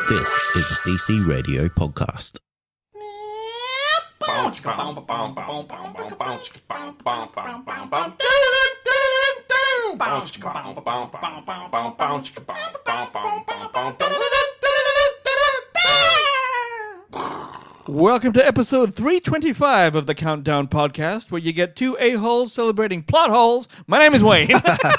This is a CC Radio podcast. Welcome to episode 325 of the Countdown Podcast, where you get two a-holes celebrating plot holes. My name is Wayne.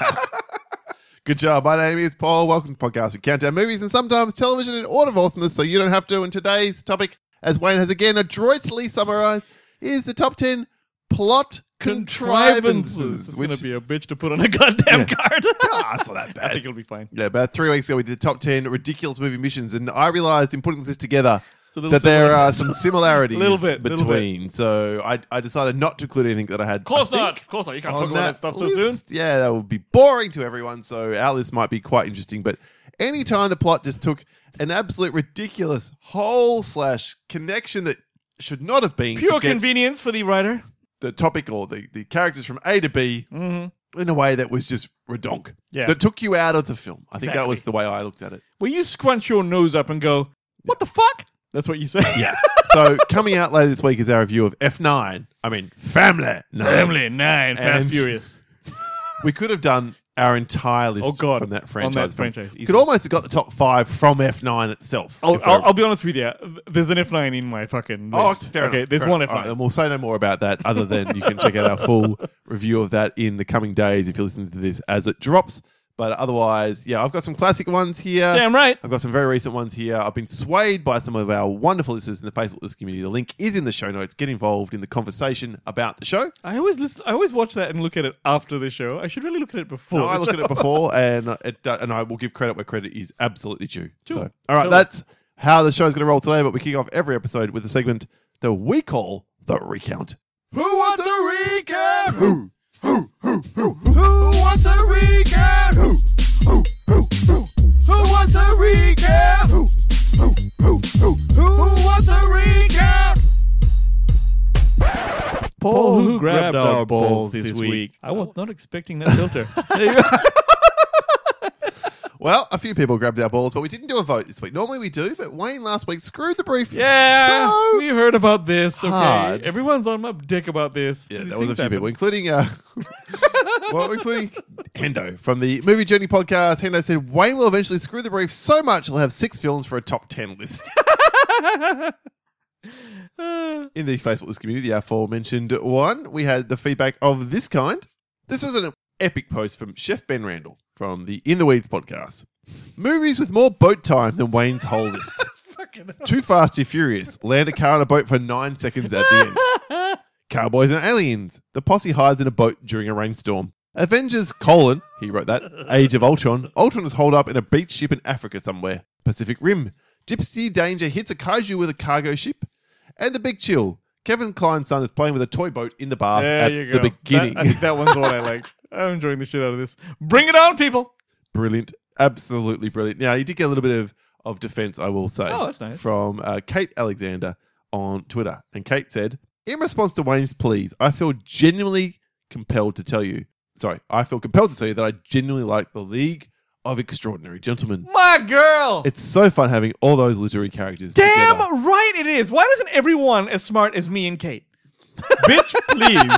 Good job. My name is Paul. Welcome to the podcast. We count down movies and sometimes television in order of awesomeness so you don't have to. And today's topic, as Wayne has again adroitly summarized, is the top 10 plot contrivances. It's going to be a bitch to put on a goddamn card. It's not that bad. I think it'll be fine. Yeah, about 3 weeks ago we did the top 10 ridiculous movie missions, and I realized in putting this together that there are some similarities between. So I decided not to include anything that I had. Of course not. You can't talk about that stuff so soon. Yeah, that would be boring to everyone. So our list might be quite interesting. But anytime the plot just took an absolute ridiculous hole/connection that should not have been pure convenience for the writer, the topic or the characters from A to B in a way that was just redonk. Yeah. That took you out of the film. I think that was the way I looked at it. where you scrunch your nose up and go, what the fuck? That's what you say. Yeah. So coming out later this week is our review of F9. I mean, Family 9. Family 9, Fast And Furious. We could have done our entire list from that franchise. On that franchise. Could almost have got the top 5 from F9 itself. I'll be honest with you. There's an F9 in my fucking list. Fair enough. There's one F9. Right, and we'll say no more about that other than you can check out our full review of that in the coming days if you're listening to this as it drops. But otherwise, yeah, I've got some classic ones here. Damn right. I've got some very recent ones here. I've been swayed by some of our wonderful listeners in the Facebook list community. The link is in the show notes. Get involved in the conversation about the show. I always watch that and look at it after the show. I should really look at it before. No, I look at it before, and I will give credit where credit is absolutely due. Sure. So, all right, that's how the show's going to roll today. But we kick off every episode with a segment that we call the recount. Who wants a recount? Who wants a recount? Who wants a recount? Who wants a recount? Paul, who grabbed our balls this week? I was not expecting that filter. Well, a few people grabbed our balls, but we didn't do a vote this week. Normally we do, but Wayne last week screwed the brief. Yeah, so we heard about this. Okay, hard. Everyone's on my dick about this. Yeah, that was a few people, including including Hendo from the Movie Journey podcast. Hendo said Wayne will eventually screw the brief so much he'll have 6 films for a top 10 list. In the Facebook list community, the aforementioned one, we had the feedback of this kind. This was an epic post from Chef Ben Randall from the In the Weeds podcast. Movies with more boat time than Wayne's whole list. Too Fast, Too Furious. Land a car on a boat for 9 seconds at the end. Cowboys and Aliens. The posse hides in a boat during a rainstorm. Avengers, he wrote that, Age of Ultron. Ultron is holed up in a beach ship in Africa somewhere. Pacific Rim. Gypsy Danger hits a kaiju with a cargo ship. And The Big Chill. Kevin Kline's son is playing with a toy boat in the bath at the beginning. I think that one's the one I liked. I'm enjoying the shit out of this. Bring it on, people. Brilliant. Absolutely brilliant. Now, you did get a little bit of defense, I will say. Oh, that's nice. From Kate Alexander on Twitter. And Kate said, in response to Wayne's pleas, I feel compelled to tell you that I genuinely like The League of Extraordinary Gentlemen. My girl. It's so fun having all those literary characters Damn together. right it is. Why doesn't everyone as smart as me and Kate? Bitch, please.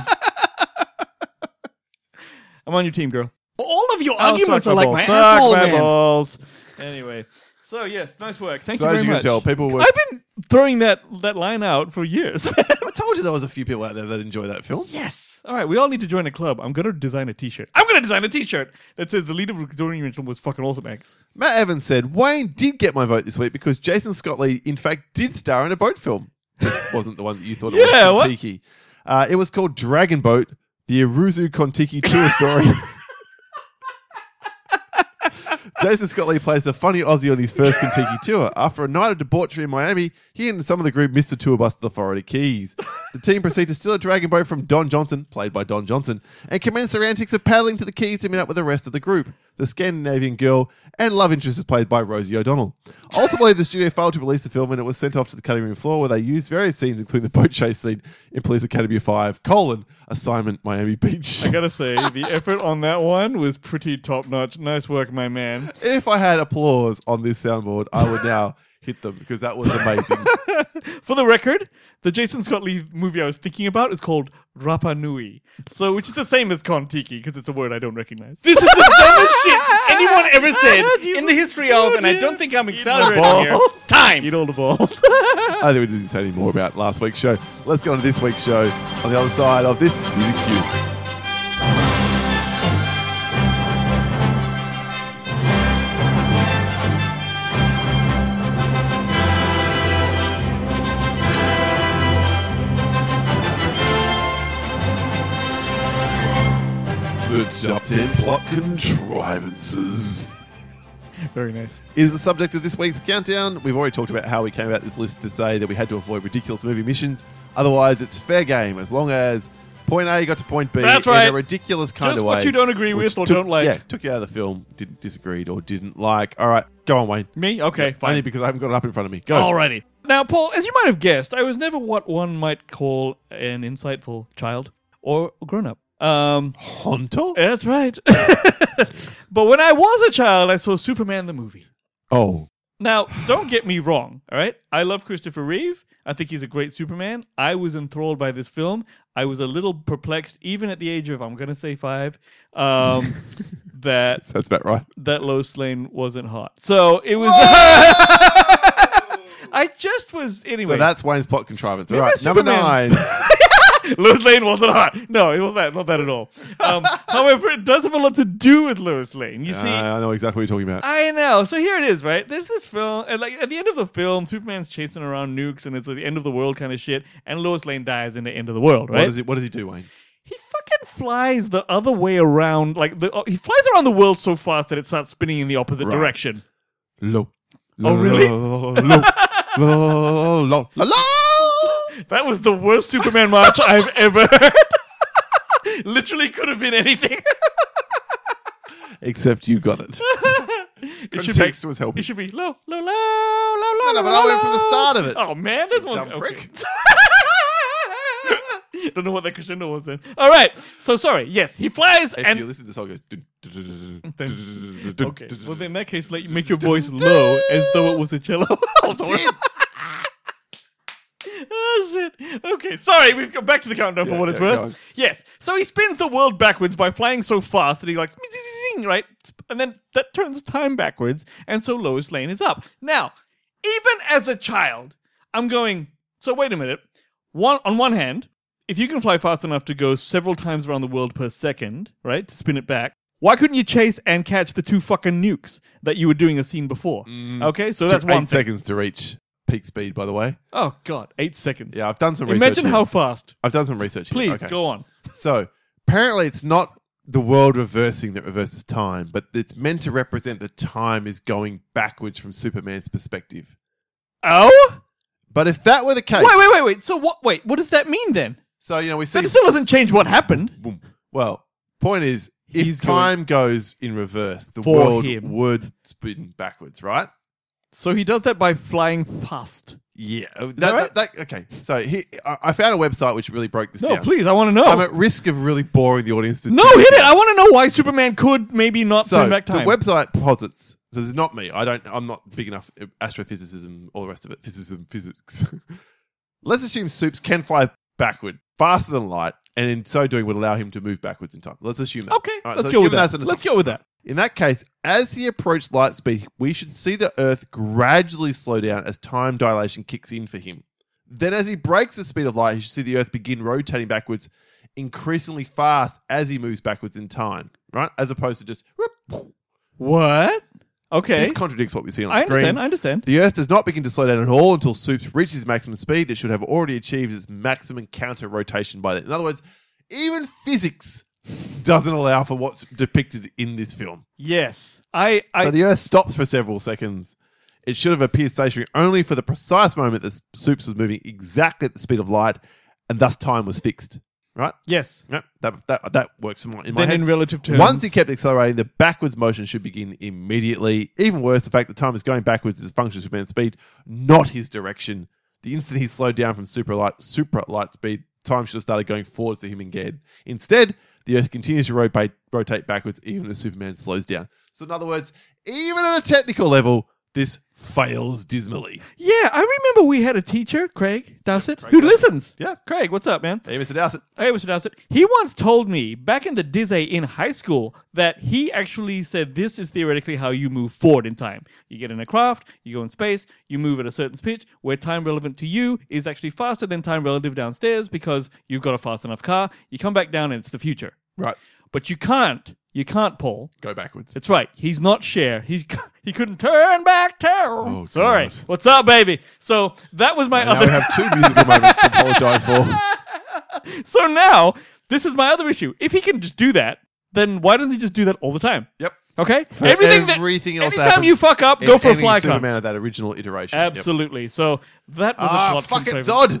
I'm on your team, girl. All of your arguments are like my asshole, man. Balls. Anyway, so yes, nice work. Thank you very much. So as you can tell, people were... I've been throwing that line out for years. I told you there was a few people out there that enjoy that film. Yes. All right, we all need to join a club. I'm going to design a T-shirt. That says The Lead of Extraordinary Gentlemen was fucking awesome, X. Matt Matt Evans said, Wayne did get my vote this week because Jason Scott Lee, in fact, did star in a boat film. Just wasn't the one that you thought it was, Kontiki. It was called Dragon Boat, the Aruzu Kontiki tour story. Jason Scott Lee plays a funny Aussie on his first Kontiki tour. After a night of debauchery in Miami, he and some of the group missed the tour bus to the Florida Keys. The team proceed to steal a dragon boat from Don Johnson, played by Don Johnson, and commence their antics of paddling to the Keys to meet up with the rest of the group. The Scandinavian girl and love interest is played by Rosie O'Donnell. Ultimately, the studio failed to release the film and it was sent off to the cutting room floor where they used various scenes, including the boat chase scene in Police Academy 5, Assignment Miami Beach. I gotta say, the effort on that one was pretty top-notch. Nice work, my man. If I had applause on this soundboard, I would now hit them because that was amazing. For the record, the Jason Scott Lee movie I was thinking about is called Rapa Nui, which is the same as Kon-Tiki because it's a word I don't recognize. This is the dumbest shit anyone ever said in the history of, and I don't think I'm exaggerating here. Time. Eat all the balls. I don't think we didn't say any more about last week's show. Let's go on to this week's show on the other side of this music cue. The top 10 plot contrivances. Very nice. Is the subject of this week's countdown. We've already talked about how we came about this list to say that we had to avoid ridiculous movie missions. Otherwise, it's fair game as long as point A got to point B That's right. in a ridiculous kind Just of way. what you don't agree with or don't like. Yeah, took you out of the film, didn't disagreed or didn't like. All right, go on, Wayne. Me? Okay, fine. Only because I haven't got it up in front of me. Go. Alrighty. Now, Paul, as you might have guessed, I was never what one might call an insightful child or grown-up. Honto? That's right. But when I was a child, I saw Superman the movie. Oh. Now, don't get me wrong, all right? I love Christopher Reeve. I think he's a great Superman. I was enthralled by this film. I was a little perplexed, even at the age of, I'm going to say 5, That's about right. that Lois Lane wasn't hot. So it was... I just was... Anyway. So that's Wayne's plot contrivance. All Maybe right, number Superman. 9. Lois Lane wasn't hot. No, it was not that at all. However, it does have a lot to do with Lois Lane. You see, I know exactly what you're talking about. I know. So here it is, right? There's this film, and like at the end of the film, Superman's chasing around nukes, and it's like the end of the world kind of shit. And Lois Lane dies in the end of the world, right? What does he do, Wayne? He fucking flies the other way around. He flies around the world so fast that it starts spinning in the opposite direction. Low. Oh, really? Low. That was the worst Superman march I've ever heard. Literally could have been anything. Except you got it. Context was helping. It should be low. No, but I went from the start of it. Oh man, this one's Dumb prick. Don't know what that crescendo was then. All right, so sorry. Yes, he flies If and you listen to the song, it goes. okay. Well, then in that case, make your voice low as though it was a cello. Oh shit. Okay, sorry, we've got back to the countdown for what it's go on. worth. Yes. So he spins the world backwards by flying so fast that he like right? And then that turns time backwards, and so Lois Lane is up. Now, even as a child, I'm going, so wait a minute. On one hand, if you can fly fast enough to go several times around the world per second, right? To spin it back, why couldn't you chase and catch the 2 fucking nukes that you were doing a scene before? Okay, so that's Took 1 8 seconds to reach peak speed, by the way. Oh god, 8 seconds. Yeah, I've done some research. Imagine here. how fast. I've done some research. Please, here. Okay. go on. So, apparently it's not the world reversing that reverses time, but it's meant to represent that time is going backwards from Superman's perspective. Oh? But if that were the case... Wait. So what does that mean then? So, we see... That still doesn't change what happened. Boom. Well, point is, if He's time goes in reverse, the For world him. would spin backwards, right? So he does that by flying fast. Yeah. that right? Okay. So I found a website which really broke this No, down. please, I want to know. I'm at risk of really boring the audience to No, tune hit in. it. I want to know why Superman could maybe not So turn back time. the website posits. So this is not me. I'm not big enough at astrophysicism, all the rest of it. Physics. Let's assume Supes can fly backward faster than light, and in so doing would allow him to move backwards in time. Let's assume that. Okay, All right, let's so go with given that. that's an Let's assumption. go with that. In that case, as he approached light speed, we should see the Earth gradually slow down as time dilation kicks in for him. Then as he breaks the speed of light, he should see the Earth begin rotating backwards increasingly fast as he moves backwards in time, right? As opposed to just... whoop. What? Okay. This contradicts what we see on I screen. understand. The Earth does not begin to slow down at all until Supes reaches maximum speed. It should have already achieved its maximum counter rotation by then. In other words, even physics doesn't allow for what's depicted in this film. Yes. So the Earth stops for several seconds. It should have appeared stationary only for the precise moment that Supes was moving exactly at the speed of light, and thus time was fixed. Right? Yes. Yep, that works in my Then head. in relative terms. Once he kept accelerating, the backwards motion should begin immediately. Even worse, the fact that time is going backwards is a function of Superman's speed, not his direction. The instant he slowed down from super light speed, time should have started going forwards to him again. Instead, the Earth continues to rotate backwards even as Superman slows down. So in other words, even at a technical level, this fails dismally. Yeah, I remember we had a teacher, Craig Dowsett, Craig who Dowsett. listens. Yeah. Craig, what's up, man? Hey, Mr. Dowsett. Hey, Mr. Dowsett. He once told me back in the Dizzy in high school that he actually said this is theoretically how you move forward in time. You get in a craft, you go in space, you move at a certain speed where time relevant to you is actually faster than time relative downstairs because you've got a fast enough car. You come back down and it's the future. Right. But you can't, Paul. Go backwards. That's right. He's not Cher. He couldn't turn back time. Oh, Sorry. God. What's up, baby? So that was my Now other... we have 2 musical moments to apologise for. So now, this is my other issue. If he can just do that, then why doesn't he just do that all the time? Yep. Okay? Everything else anytime happens, you fuck up, go for a Any fly car. Superman of that original iteration. Yep. Absolutely. So that was a plot Fuck it, contrivance. Zod.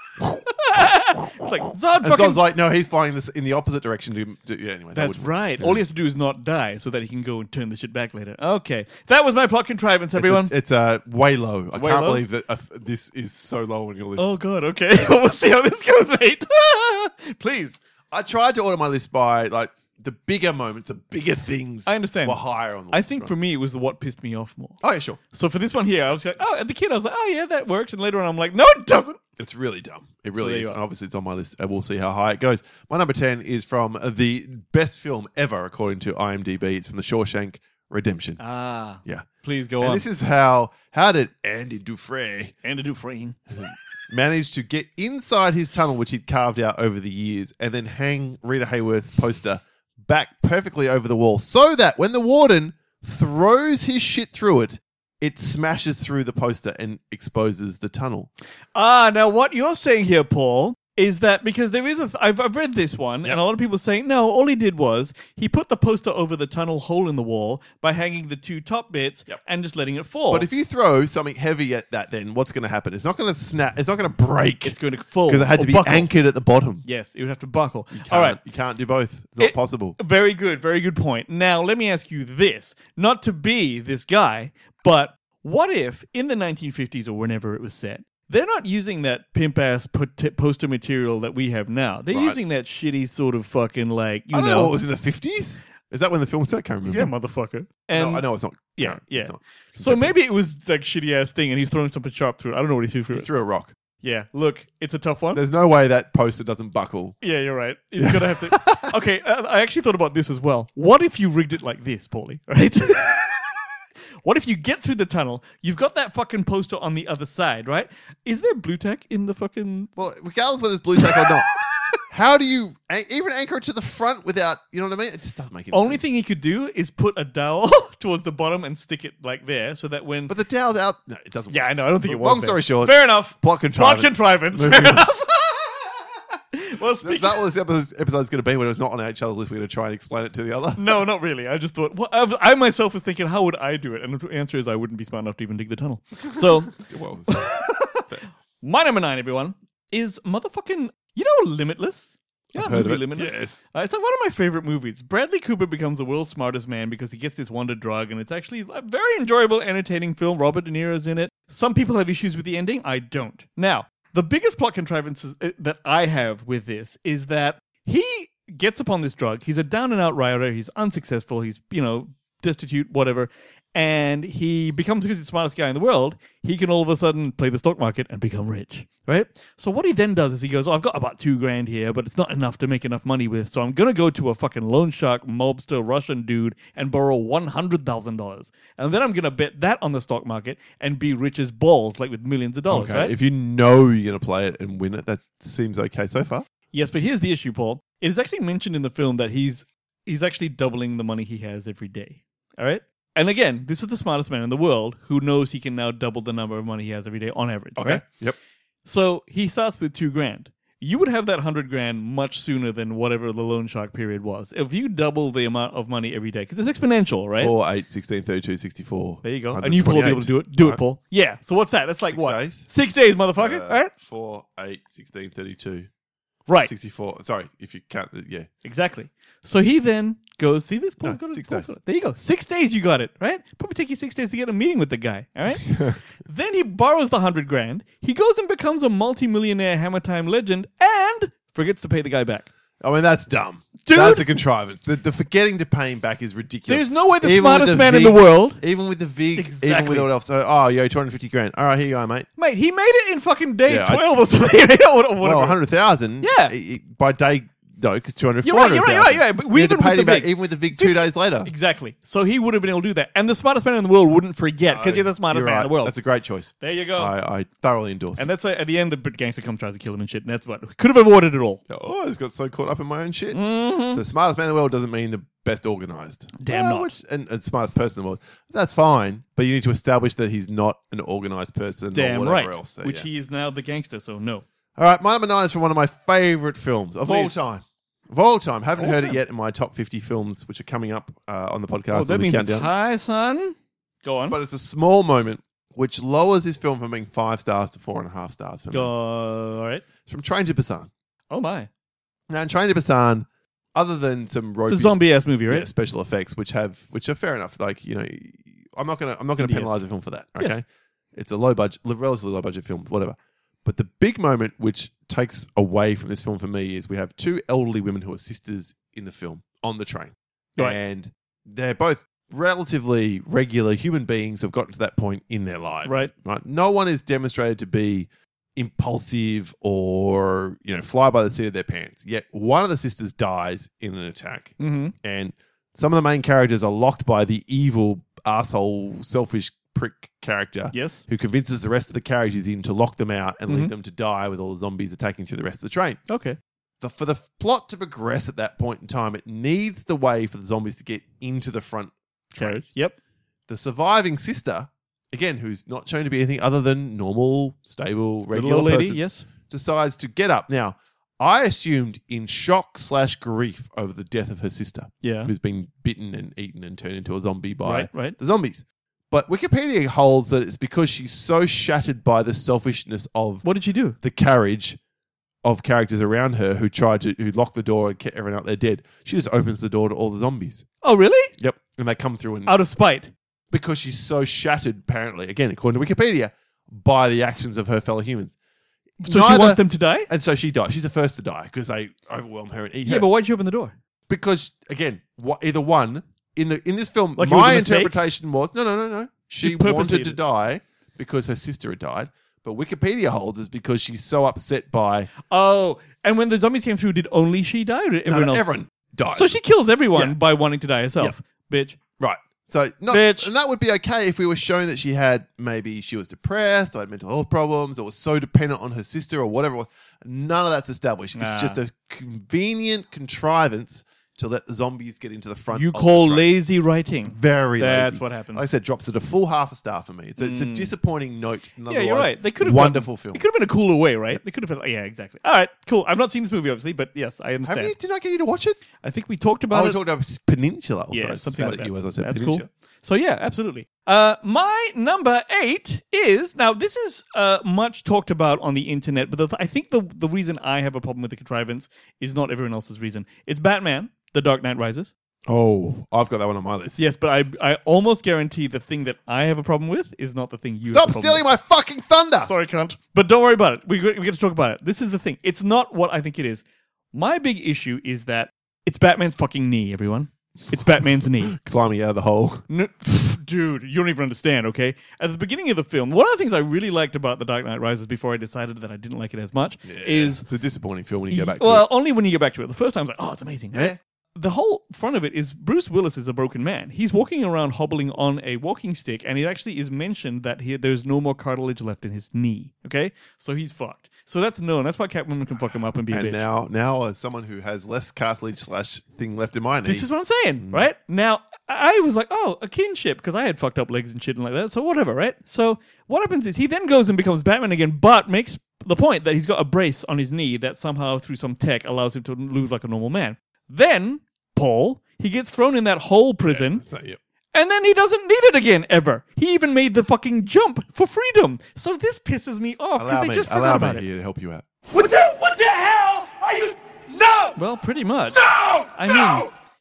It's like, Zod And fucking... Zod's like, no, he's flying this in the opposite direction. Yeah, anyway. that That's wouldn't- right. yeah. All he has to do is not die so that he can go and turn the shit back later. Okay. That was my plot contrivance, everyone. It's way low. I Way can't low? believe that this is so low on your list. Oh, God. Okay. We'll see how this goes, mate. Please. I tried to order my list by like the bigger moments, the bigger things. I understand. Were higher on the I list. think right? for me, it was what pissed me off more. Oh yeah, sure. So for this one here, I was like, oh, and the kid, I was like, oh, yeah, that works. And later on, I'm like, no, it doesn't. It's really dumb. It there really you is. are. And obviously, it's on my list. And we'll see how high it goes. My number 10 is from the best film ever, according to IMDb. It's from The Shawshank Redemption. Ah. Yeah. Please go And on. this is how did Andy Dufresne Andy Dufresne. managed to get inside his tunnel, which he'd carved out over the years, and then hang Rita Hayworth's poster back perfectly over the wall so that when the warden throws his shit through it, it smashes through the poster and exposes the tunnel. Ah, now what you're saying here, Paul, is that because there is I've read this one, and a lot of people saying, no, all he did was he put the poster over the tunnel hole in the wall by hanging the 2 top bits and just letting it fall. But if you throw something heavy at that, then what's going to happen? It's not going to snap. It's not going to break. it's going to fall. because it had to or be buckle. anchored at the bottom. Yes, it would have to buckle. All All right. You can't do both. It's not possible. Very good point. Now, let me ask you this. Not to be this guy, but what if in the 1950s or whenever it was set, they're not using that pimp-ass poster material that we have now. They're Right. using that shitty sort of fucking like, I don't know what was in the 50s. Is that when the film set? I can't remember. yeah, motherfucker. And No, I know it's not. Yeah, current. yeah. It's not. so maybe it was like shitty-ass thing and he's throwing something sharp through it. I don't know what he threw through He it. threw a rock. Yeah, look, it's a tough one. There's no way that poster doesn't buckle. Yeah, you're right. He's gonna have to. Okay, I actually thought about this as well. What if you rigged it like this, Paulie? Right? What if you get through the tunnel? You've got that fucking poster on the other side, right? Is there blue tack in the fucking? Well, regardless whether it's blue tack or not, how do you even anchor it to the front without? You know what I mean? It just doesn't make any Only sense. thing he could do is put a dowel towards the bottom and stick it like there, so that when. But the dowel's out. No, it doesn't. Yeah, work. I know. I don't think it was. Long there. story short, fair enough. plot contrivance. Plot contrivance. Moving Fair on. enough. Well, Is speaking. that what this episode's going to be when it's not on each other's list? We're going to try and explain it to the other. No, not really. I just thought. Well, I myself was thinking, how would I do it? And the answer is, I wouldn't be smart enough to even dig the tunnel. So. Well, My number 9, everyone, is motherfucking, you know, Limitless? You know I've that heard of movie, it. Limitless? Yes. It's like one of my favorite movies. Bradley Cooper becomes the world's smartest man because he gets this wonder drug, and it's actually a very enjoyable, entertaining film. Robert De Niro's in it. Some people have issues with the ending. I don't. Now, the biggest plot contrivance that I have with this is that he gets upon this drug. He's a down-and-out rioter. He's unsuccessful. He's, destitute, whatever. And he becomes, because he's the smartest guy in the world, he can all of a sudden play the stock market and become rich, right? So what he then does is he goes, I've got about $2,000 here, but it's not enough to make enough money with, so I'm going to go to a fucking loan shark, mobster, Russian dude and borrow $100,000. And then I'm going to bet that on the stock market and be rich as balls, like with millions of dollars, okay. right? If you know you're going to play it and win it, that seems okay so far. Yes, but here's the issue, Paul. It is actually mentioned in the film that he's actually doubling the money he has every day, all right? And again, this is the smartest man in the world who knows he can now double the number of money he has every day on average. Okay. Right? Yep. So he starts with $2,000. You would have that $100,000 much sooner than whatever the loan shark period was. If you double the amount of money every day, because it's exponential, right? 4, 8, 16, 32, 64. There you go. And you Paul will be able to do it. Do it, Paul. Yeah. So what's that? That's like 6 what? days. 6 days, motherfucker. All right? 4, 8, 16, 32. Right. 64. Sorry, if you count the, yeah. Exactly. So he then goes, see this? Paul's No, got 6 Paul's days. got it. There you go. 6 days you got it, right? Probably take you 6 days to get a meeting with the guy, all right? Then he borrows the $100,000. He goes and becomes a multi-millionaire Hammer Time legend and forgets to pay the guy back. I mean, that's dumb. Dude. That's a contrivance. The forgetting to pay him back is ridiculous. There's no way the Even smartest with man in VIG, the world. Even with the VIG, even Exactly. with all else. So, oh, yo, 250 grand. All right, here you go, mate. Mate, he made it in fucking day Yeah, 12 or something. Whatever. Well, 100,000. Yeah. By day, no, because 200, You're right, 400,000. But We had to even pay with him the back, VIG. even with the VIG 2 days later. Exactly. So he would have been able to do that. And the smartest man in the world wouldn't forget because you're the smartest You're man right. in the world. That's a great choice. There you go. I thoroughly endorse And it. that's at the end, the gangster comes, tries to kill him and shit. And that's what could have avoided it all. Oh, I just got so caught up in my own shit. So the smartest man in the world doesn't mean the best organized. Damn not. And the smartest person in the world. That's fine. But you need to establish that he's not an organized person or Damn whatever right. else. So, Which yeah. he is now the gangster, so no. All right, my number 9 is from one of my favorite films of all Please. time. Of all time. Haven't All heard time. it yet in my top 50 films, which are coming up on the podcast. Oh, that on the means it's countdown. high, son. Go on. But it's a small moment which lowers this film from being 5 stars to 4.5 stars for me. All right. It's from Train to Busan. Oh, my. Now, in Train to Busan, other than some ropey It's a zombie-ass movie, right? special effects, which are fair enough. Like, you know, I'm not gonna Yes. penalize the film for that. Okay, Yes. it's a relatively low budget film, whatever. But the big moment which takes away from this film for me is we have 2 elderly women who are sisters in the film on the train, Right. and they're both relatively regular human beings who have gotten to that point in their lives. Right. No one is demonstrated to be impulsive or, you know, fly by the seat of their pants. Yet one of the sisters dies in an attack. Mm-hmm. And some of the main characters are locked by the evil, asshole, selfish prick character Yes. who convinces the rest of the carriage he's in to lock them out and Mhm. leave them to die with all the zombies attacking through the rest of the train. Okay. For the plot to progress at that point in time, it needs the way for the zombies to get into the front train. Carriage. Yep. The surviving sister, again, who's not shown to be anything other than normal, stable, regular Little old lady. person, Yes. decides to get up. Now, I assumed in shock/grief over the death of her sister, Yeah. who's been bitten and eaten and turned into a zombie by Right. the zombies. But Wikipedia holds that it's because she's so shattered by the selfishness of What did she do? the carriage of characters around her who locked the door and kept everyone out there dead. She just opens the door to all the zombies. Oh, really? Yep. And they come through and Out of spite. because she's so shattered, apparently, again, according to Wikipedia, by the actions of her fellow humans. So she wants them to die? And so she dies. She's the first to die because they overwhelm her and eat her. Yeah, but why'd you open the door? Because, again, either one, in this film, Like it was my a mistake? interpretation was, no. She purposely wanted did to it. die because her sister had died. But Wikipedia holds is because she's so upset by Oh, and when the zombies came through, did only she die or did everyone else? everyone dies. So she kills everyone Yeah. by wanting to die herself. Bitch. Right. So, Bitch. and that would be okay if we were shown that she was depressed or had mental health problems or was so dependent on her sister or whatever it was. None of that's established. Nah. It's just a convenient contrivance to let the zombies get into the front. You of the call train. lazy writing. Very That's lazy. what happens. Like I said, drops it a full half a star for me. It's a disappointing note. Yeah, you're right. They could have wonderful film. It could have been a cooler way, right? They could have been. Yeah, exactly. All right, cool. I've not seen this movie, obviously, but yes, I understand. Did I get you to watch it? I think we talked about We it. talked about Peninsula. Also. Yeah, I something spat like at that. you as I said That's Peninsula. cool. So yeah, absolutely. My number 8 is now. This is much talked about on the internet, but I think the reason I have a problem with the contrivance is not everyone else's reason. It's Batman: The Dark Knight Rises. Oh, I've got that one on my list. Yes, but I almost guarantee the thing that I have a problem with is not the thing you. Stop have a problem stealing with. my fucking thunder! Sorry, cunt. But don't worry about it. We get to talk about it. This is the thing. It's not what I think it is. My big issue is that it's Batman's fucking knee, everyone. It's Batman's knee. Climbing out of the hole. No, dude, you don't even understand, okay? At the beginning of the film, one of the things I really liked about The Dark Knight Rises before I decided that I didn't like it as much is... It's a disappointing film when you go back to well, it. only when you get back to it. The first time I was like, oh, it's amazing. Yeah. The whole front of it is Bruce Willis is a broken man. He's walking around hobbling on a walking stick, and it actually is mentioned that there's no more cartilage left in his knee, okay? So he's fucked. So that's known. That's why Catwoman can fuck him up and be a And bitch. now as someone who has less cartilage / thing left in my knee. This is what I'm saying, right? Now, I was like, oh, a kinship, because I had fucked up legs and shit and like that, so whatever, right? So what happens is he then goes and becomes Batman again, but makes the point that he's got a brace on his knee that somehow, through some tech, allows him to move like a normal man. Then, Paul, he gets thrown in that whole prison, So, yeah. and then he doesn't need it again, ever. He even made the fucking jump for freedom. So this pisses me off, because they just forgot Allow about me it. here to help you out. What the hell are you? No! Well, pretty much. No! I mean,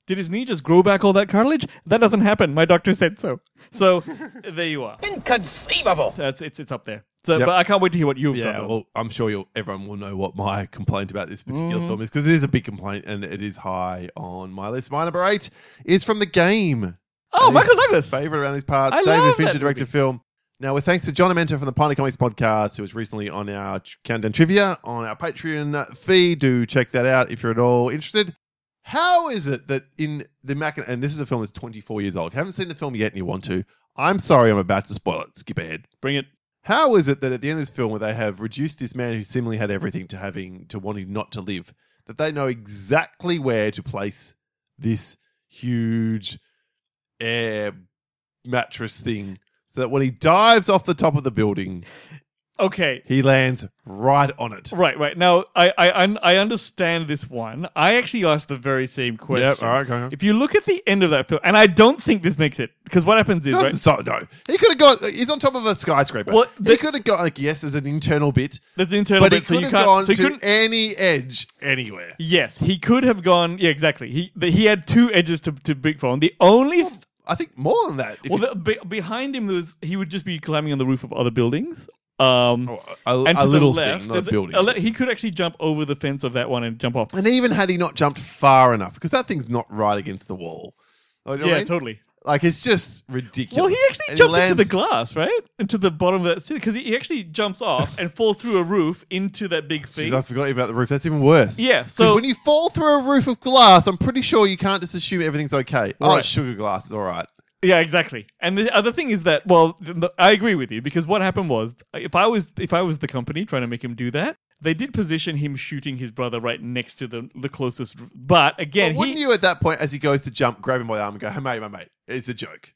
Did his knee just grow back all that cartilage? That doesn't happen. My doctor said so. So there you are. Inconceivable. It's up there. So, Yep. But I can't wait to hear what you've Yeah, got. well, I'm sure everyone will know what my complaint about this particular film is, because it is a big complaint and it is high on my list. My number 8 is from The Game. Oh, Michael Douglas. Favorite around these parts. I David love Fincher that directed movie. film. Now, with thanks to John Amento from the Piney Comics podcast, who was recently on our Countdown Trivia on our Patreon feed. Do check that out if you're at all interested. How is it that in the and this is a film that's 24 years old. If you haven't seen the film yet and you want to, I'm sorry I'm about to spoil it. Skip ahead. Bring it. How is it that at the end of this film, where they have reduced this man who seemingly had everything to wanting not to live, that they know exactly where to place this huge air mattress thing, so that when he dives off the top of the building, Okay. he lands right on it? Right. Now, I understand this one. I actually asked the very same question. Yep, all right, go on. If you look at the end of that film, and I don't think this makes it, because what happens is, right, No, he could have got. He's on top of a skyscraper. Well, he could have got. Like, yes, there's an internal bit, there's an internal but he bit, so could you have can't. gone So you to couldn't. any edge anywhere. Yes, he could have gone. Yeah, exactly. He had two edges to big phone. The only I think more than that. If well, you- behind him he would just be climbing on the roof of other buildings. a And to little the left, thing, not there's a building. he could actually jump over the fence of that one and jump off. And even had he not jumped far enough, because that thing's not right against the wall. You know what I Yeah, mean? totally. Like, it's just ridiculous. Well, he actually And jumped into lands- the glass, right? Into the bottom of that city, because he actually jumps off and falls through a roof into that big thing. Jeez, I forgot about the roof. That's even worse. Yeah, 'Cause so- when you fall through a roof of glass, I'm pretty sure you can't just assume everything's okay. Oh, Right. it's sugar glass is all right. Yeah, exactly. And the other thing is that, well, I agree with you, because what happened was, if I was the company trying to make him do that, they did position him shooting his brother right next to the closest. But again, Well, wouldn't you at that point, as he goes to jump, grab him by the arm and go, hey, mate, it's a joke.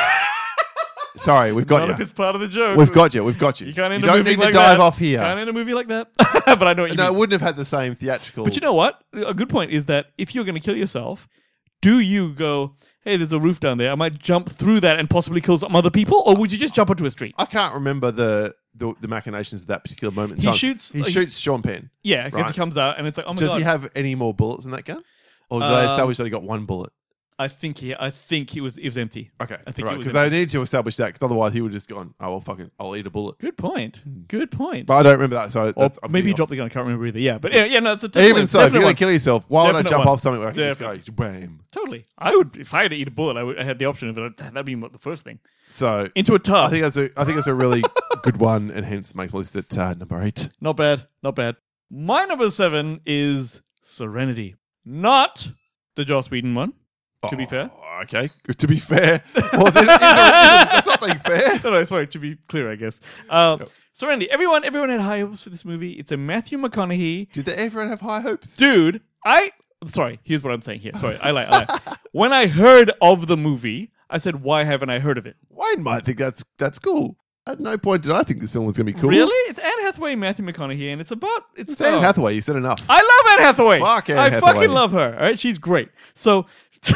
Sorry, we've got None of you. it's part of the joke. We've got you. You can't end a don't movie need like to dive that. off here. Can't end a movie like that. But I know what you No, mean. it wouldn't have had the same theatrical. But you know what? A good point is that if you're going to kill yourself, do you go, hey, there's a roof down there. I might jump through that and possibly kill some other people? Or would you just jump onto a street? I can't remember the machinations of that particular moment in He time. shoots- He shoots Sean Penn. Yeah, because Right. he comes out and it's like, oh my Does God. he have any more bullets in that gun? Or do they establish that he got one bullet? I think it was empty. Okay, I think right, it was because they needed to establish that, because otherwise he would have just gone, oh, well, fucking, I'll eat a bullet. Good point. Good point. But I don't remember that, so Or that's, I'm maybe he getting dropped the gun. I can't remember either. Yeah, but yeah, no, it's a Even so, if you're going one. to kill yourself, why would I Definite jump one. off something where I can just Definite. go, bam? Totally. I would, if I had to eat a bullet, I had the option of it. That'd be the first thing. So Into a tub. I think that's a really good one, and hence makes my list at number 8. Not bad. Not bad. My number 7 is Serenity. Not the Joss Whedon one, to be fair. Okay, to be fair. Well, that's not being fair. No, sorry, to be clear, I guess. Serenity. Everyone had high hopes for this movie. It's a Matthew McConaughey. Did everyone have high hopes? Dude, sorry, here's what I'm saying here. Sorry, I lie. When I heard of the movie, I said, why haven't I heard of it? Wayne might think that's cool. At no point did I think this film was going to be cool. Really? It's Anne Hathaway and Matthew McConaughey, and it's It's Anne Hathaway. You said enough. I love Anne Hathaway. Fuck Anne I Hathaway. fucking love her. All right, she's great. So,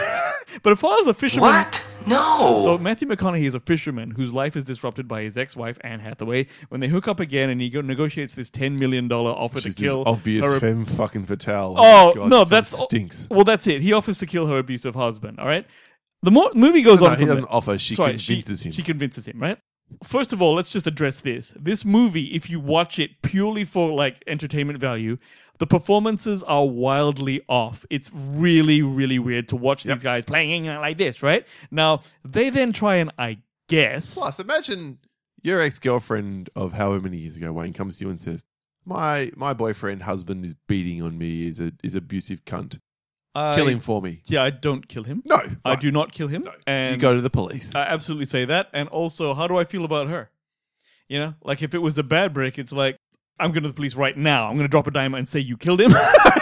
but if I was a fisherman, What? No. so Matthew McConaughey is a fisherman whose life is disrupted by his ex-wife Anne Hathaway when they hook up again, and he negotiates this $10 million offer She's to kill this obvious her. femme fucking fatale. Oh, my God, no, this film that's stinks. Well, that's it. He offers to kill her abusive husband. All right. The movie goes No, on. he from doesn't there. offer. She Sorry, convinces him. She convinces him, right? First of all, let's just address this. This movie, if you watch it purely for like entertainment value, the performances are wildly off. It's really, really weird to watch these guys playing like this, right? Now, they then try and, I guess... Plus, imagine your ex-girlfriend of however many years ago, Wayne, comes to you and says, "My boyfriend, husband is beating on me. Is abusive cunt. Kill him for me." Yeah, I don't kill him. No, I right. do not kill him. No. And You go to the police. I absolutely say that. And also, how do I feel about her? You know, like if it was a bad break, it's like, I'm going to the police right now. I'm going to drop a dime and say you killed him.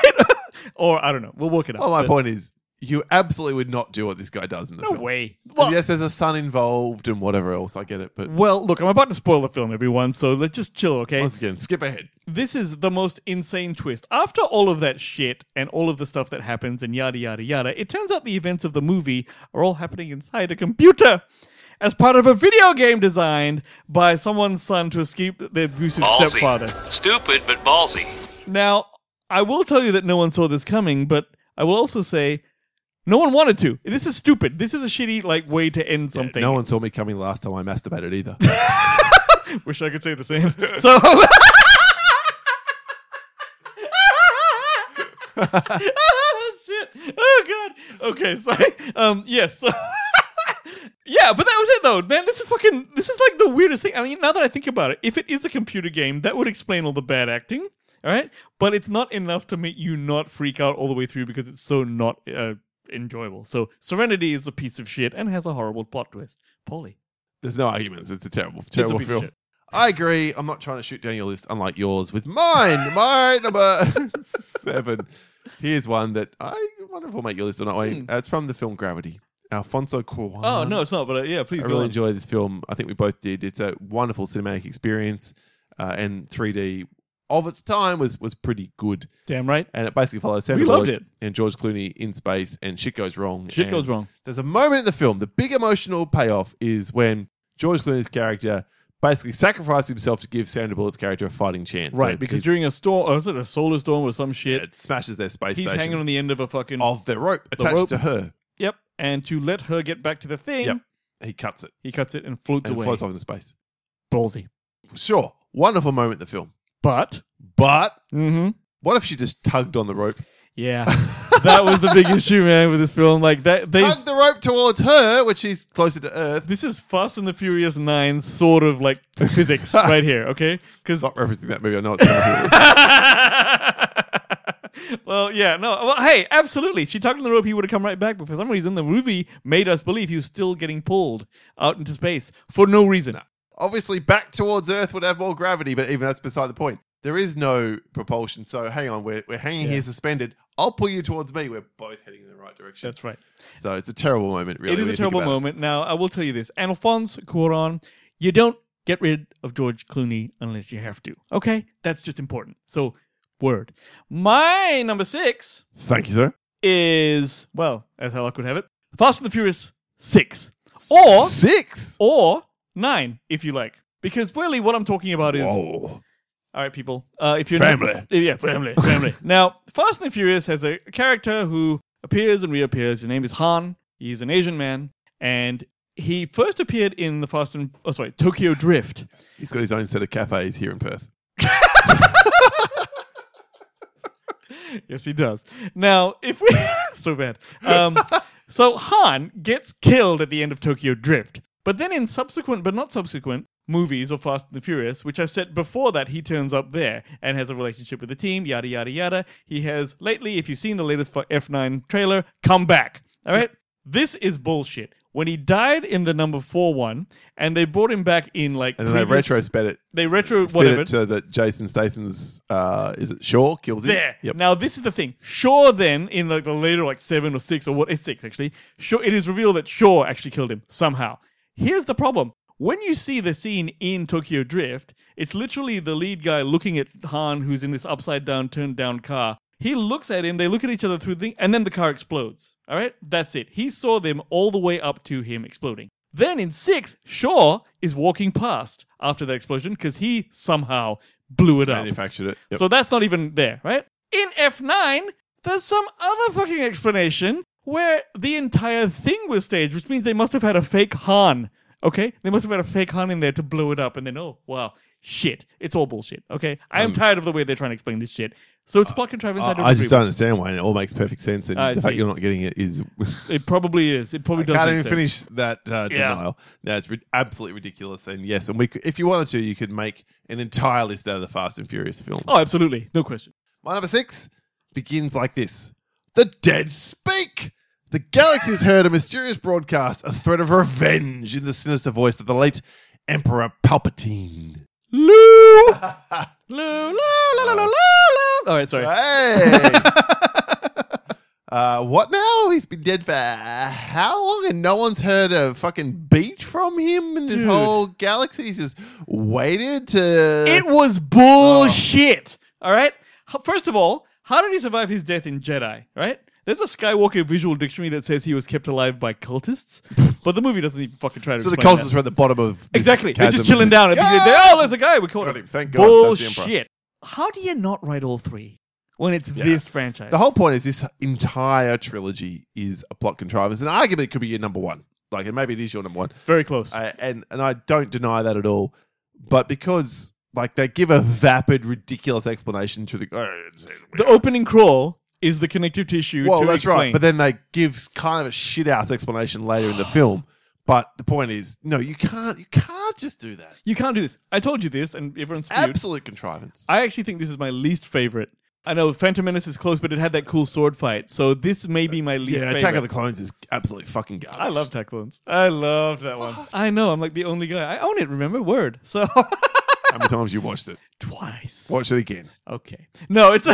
Or, I don't know. We'll work it out. Well, my But point is, you absolutely would not do what this guy does in the No film. way. And Well, yes, there's a son involved and whatever else. I get it, but well, look, I'm about to spoil the film, everyone, so let's just chill, okay? once again, skip ahead. This is the most insane twist. After all of that shit and all of the stuff that happens and yada, yada, yada, it turns out the events of the movie are all happening inside a computer as part of a video game designed by someone's son to escape the abusive Ballsy. stepfather. Stupid, but ballsy. Now, I will tell you that no one saw this coming, but I will also say No one wanted to. This is stupid. This is a shitty way to end something. No one saw me coming last time I masturbated either. Wish I could say the same. So. Oh, shit. Oh, God. Okay, sorry. Yes. So yeah, but that was it, though. Man, this is like the weirdest thing. I mean, now that I think about it, if it is a computer game, that would explain all the bad acting, all right? But it's not enough to make you not freak out all the way through because it's so not enjoyable. So Serenity is a piece of shit and has a horrible plot twist. Paulie. There's no arguments. It's a terrible It's a piece of film. shit. I agree. I'm not trying to shoot down your list, unlike yours, with mine. My number 7. Here's one that I wonder if we'll make your list or not. It's from the film Gravity. Alfonso Cuarón. Oh, no, it's not, but yeah, please I go really on. enjoy this film. I think we both did. It's a wonderful cinematic experience, and 3D of its time was pretty good. Damn right. And it basically follows Sandra We loved Bullock it. and George Clooney in space, and shit goes wrong. Shit And goes wrong. There's a moment in the film. The big emotional payoff is when George Clooney's character basically sacrificed himself to give Sandra Bullock's character a fighting chance. Right, So because he- during a storm, or was it a solar storm or some shit, it smashes their space he's station hanging on the end of a fucking... of the rope attached rope. to her. Yep. And to let her get back to the thing, Yep. He cuts it he cuts it and floats and away. floats off into space. Ballsy. Sure, wonderful moment in the film. But... But Mm-hmm. what if she just tugged on the rope? Yeah. That was the big issue, man, with this film. Like, that they... Tugged the rope towards her, which she's closer to Earth. This is Fast and the Furious 9 sort of like physics right here, okay? Because Stop referencing that movie. I know it's not. well, yeah, no. Well, hey, absolutely. If she tugged on the rope, he would have come right back. But for some reason, the movie made us believe he was still getting pulled out into space for no reason. Obviously, back towards Earth would have more gravity, but even that's beside the point. There is no propulsion, so hang on, we're hanging here suspended. I'll pull you towards me. We're both heading in the right direction. That's right. So it's a terrible moment, really. It is when a you think terrible about it. moment. Now, I will tell you this. Alfonso Cuarón, you don't get rid of George Clooney unless you have to. Okay? That's just important. So, word. My number 6 Thank you, sir. is, well, as how luck would have it, Fast and the Furious 6. Or 6? or 9, if you like. Because really what I'm talking about is... Whoa. All right, people. If you're Family. Family. Now, Fast and the Furious has a character who appears and reappears. His name is Han. He's an Asian man. And he first appeared in the Tokyo Drift. He's got his own set of cafes here in Perth. Yes, he does. Now, if we... so bad. So Han gets killed at the end of Tokyo Drift. But then in subsequent, but not subsequent, movies of Fast and the Furious, which I said before that he turns up there and has a relationship with the team, yada, yada, yada. He has lately, if you've seen the latest F9 trailer, come back. All right? This is bullshit. When he died in the number 4 one, and they brought him back in like... And then they retrosped it. They retro... Fit whatever. it so that Jason Statham's, is it Shaw, kills him? There. Yep. Now, this is the thing. Shaw then, in like the later 7 or 6, or what, it's 6 actually, Shaw, it is revealed that Shaw actually killed him somehow. Here's the problem. When you see the scene in Tokyo Drift, it's literally the lead guy looking at Han, who's in this upside-down, turned-down car. He looks at him, they look at each other through the thing, and then the car explodes. All right? That's it. He saw them all the way up to him exploding. Then in 6, Shaw is walking past after the explosion because he somehow blew it up. Manufactured it. Yep. So that's not even there, right? In F9, there's some other fucking explanation where the entire thing was staged, which means they must have had a fake Han. Okay? They must have had a fake Han in there to blow it up, and then, oh, wow, shit. It's all bullshit, okay? I am tired of the way they're trying to explain this shit. So it's plot contrivance. I just don't understand why, and it all makes perfect sense. And I the fact see. you're not getting it is... It probably is. It probably I does can't make even sense. finish that denial. No, it's absolutely ridiculous. And yes, and if you wanted to, you could make an entire list out of the Fast and Furious films. Oh, absolutely. No question. My number 6 begins like this. The dead speak! The galaxy has heard a mysterious broadcast, a threat of revenge in the sinister voice of the late Emperor Palpatine. Lou! Lou, Lou, Lou, Lou, Lou, Lou. All right, sorry. Hey! What now? He's been dead for how long? And no one's heard a fucking beat from him in this Dude. whole galaxy? He's just waited to... It was bullshit. All right? First of all, how did he survive his death in Jedi, right? There's a Skywalker visual dictionary that says he was kept alive by cultists, but the movie doesn't even fucking try to So the explain cultists that. were at the bottom of this Exactly. They're chasm. just chilling down. And Yeah! oh, there's a guy. We caught Got him. him. Thank God. That's the Emperor. Bullshit. How do you not write all 3? when it's this franchise. The whole point is this entire trilogy is a plot contrivance, and arguably it could be your number one. Like, and maybe it is your number one. It's very close. And I don't deny that at all. But because like they give a vapid, ridiculous explanation to The opening crawl is the connective tissue. well, to that's explain. right. But then they give kind of a shit ass explanation later in the film. But the point is, no, you can't just do that. You can't do this. I told you this, and everyone's spewed. Absolute contrivance. I actually think this is my least favorite. I know Phantom Menace is close, but it had that cool sword fight. So this may be my least Yeah, favorite. Attack of the Clones is absolutely fucking garbage. I love Attack Clones. I loved that one. I know. I'm like the only guy. I own it, remember? Word. So How many times you watched it? twice. Watch it again. Okay. No, it's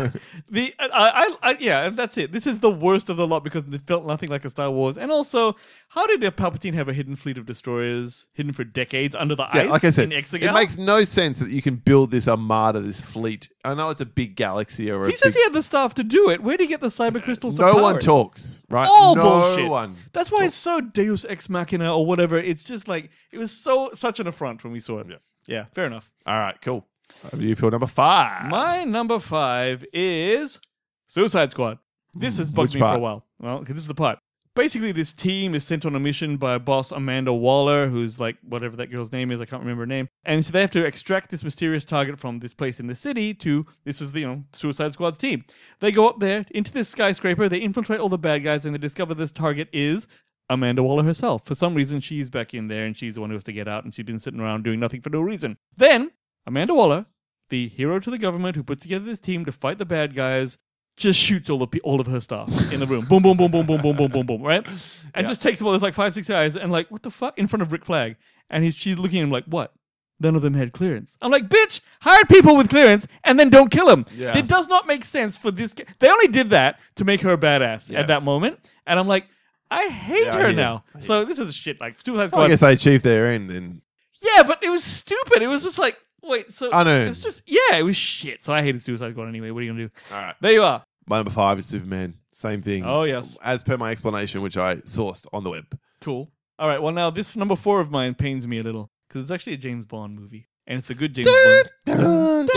yeah, that's it. This is the worst of the lot because it felt nothing like a Star Wars. And also, how did Palpatine have a hidden fleet of destroyers hidden for decades under the Yeah, ice like I said, in Exegol? it makes no sense that you can build this armada, this fleet. I know it's a big galaxy or a He says big... he had the staff to do it. Where did he get the cyber crystals to No power one it? talks, right? All no bullshit. one. That's why it's so Deus Ex Machina or whatever. It's just like it was such an affront when we saw it. Yeah, fair enough. All right, cool. Over to you for number 5. My number 5 is Suicide Squad. This has bugged Which me for part? a while. Well, okay, this is the part. Basically, this team is sent on a mission by boss Amanda Waller, who's like whatever that girl's name is. I can't remember her name. And so they have to extract this mysterious target from this place in the city to, this is the, Suicide Squad's team. They go up there into this skyscraper, they infiltrate all the bad guys, and they discover this target is Amanda Waller herself. For some reason, she's back in there, and she's the one who has to get out, and she's been sitting around doing nothing for no reason. Then, Amanda Waller, the hero to the government who put together this team to fight the bad guys, just shoots all of her stuff in the room. Boom, boom, boom, boom, boom, boom, boom, boom, boom, right? And just takes them all. There's like 5-6 guys, and like, what the fuck? In front of Rick Flag. And she's looking at him like, what? None of them had clearance. I'm like, bitch, hired people with clearance and then don't kill them. Yeah. It does not make sense for this. They only did that to make her a badass at that moment. And I'm like, I hate her now. So this is shit. Like, Suicide Squad. I guess they achieved their end then. Yeah, but it was stupid. It was just like, wait, so Unearned. it's just, yeah, it was shit. So I hated Suicide Squad anyway. What are you going to do? All right. There you are. My number 5 is Superman. Same thing. Oh, yes. As per my explanation, which I sourced on the web. Cool. All right, well, now this number 4 of mine pains me a little because it's actually a James Bond movie. And it's the good James Bond.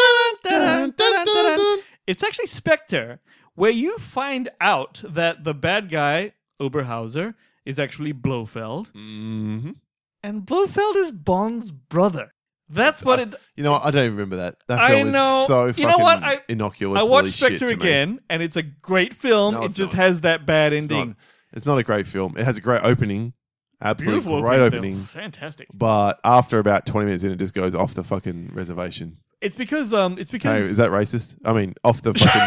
It's actually Spectre, where you find out that the bad guy, Oberhauser, is actually Blofeld. Mm-hmm. And Blofeld is Bond's brother. That's what it... You know what? I don't even remember that. That I film know. is so fucking You know what? innocuous. I watched Spectre again, and it's a great film. No, it it's just not. has that bad ending. It's not a great film. It has a great opening. Absolutely Beautiful great opening. opening. Fantastic. But after about 20 minutes in, it just goes off the fucking reservation. It's because Hey, is that racist? I mean, off the fucking...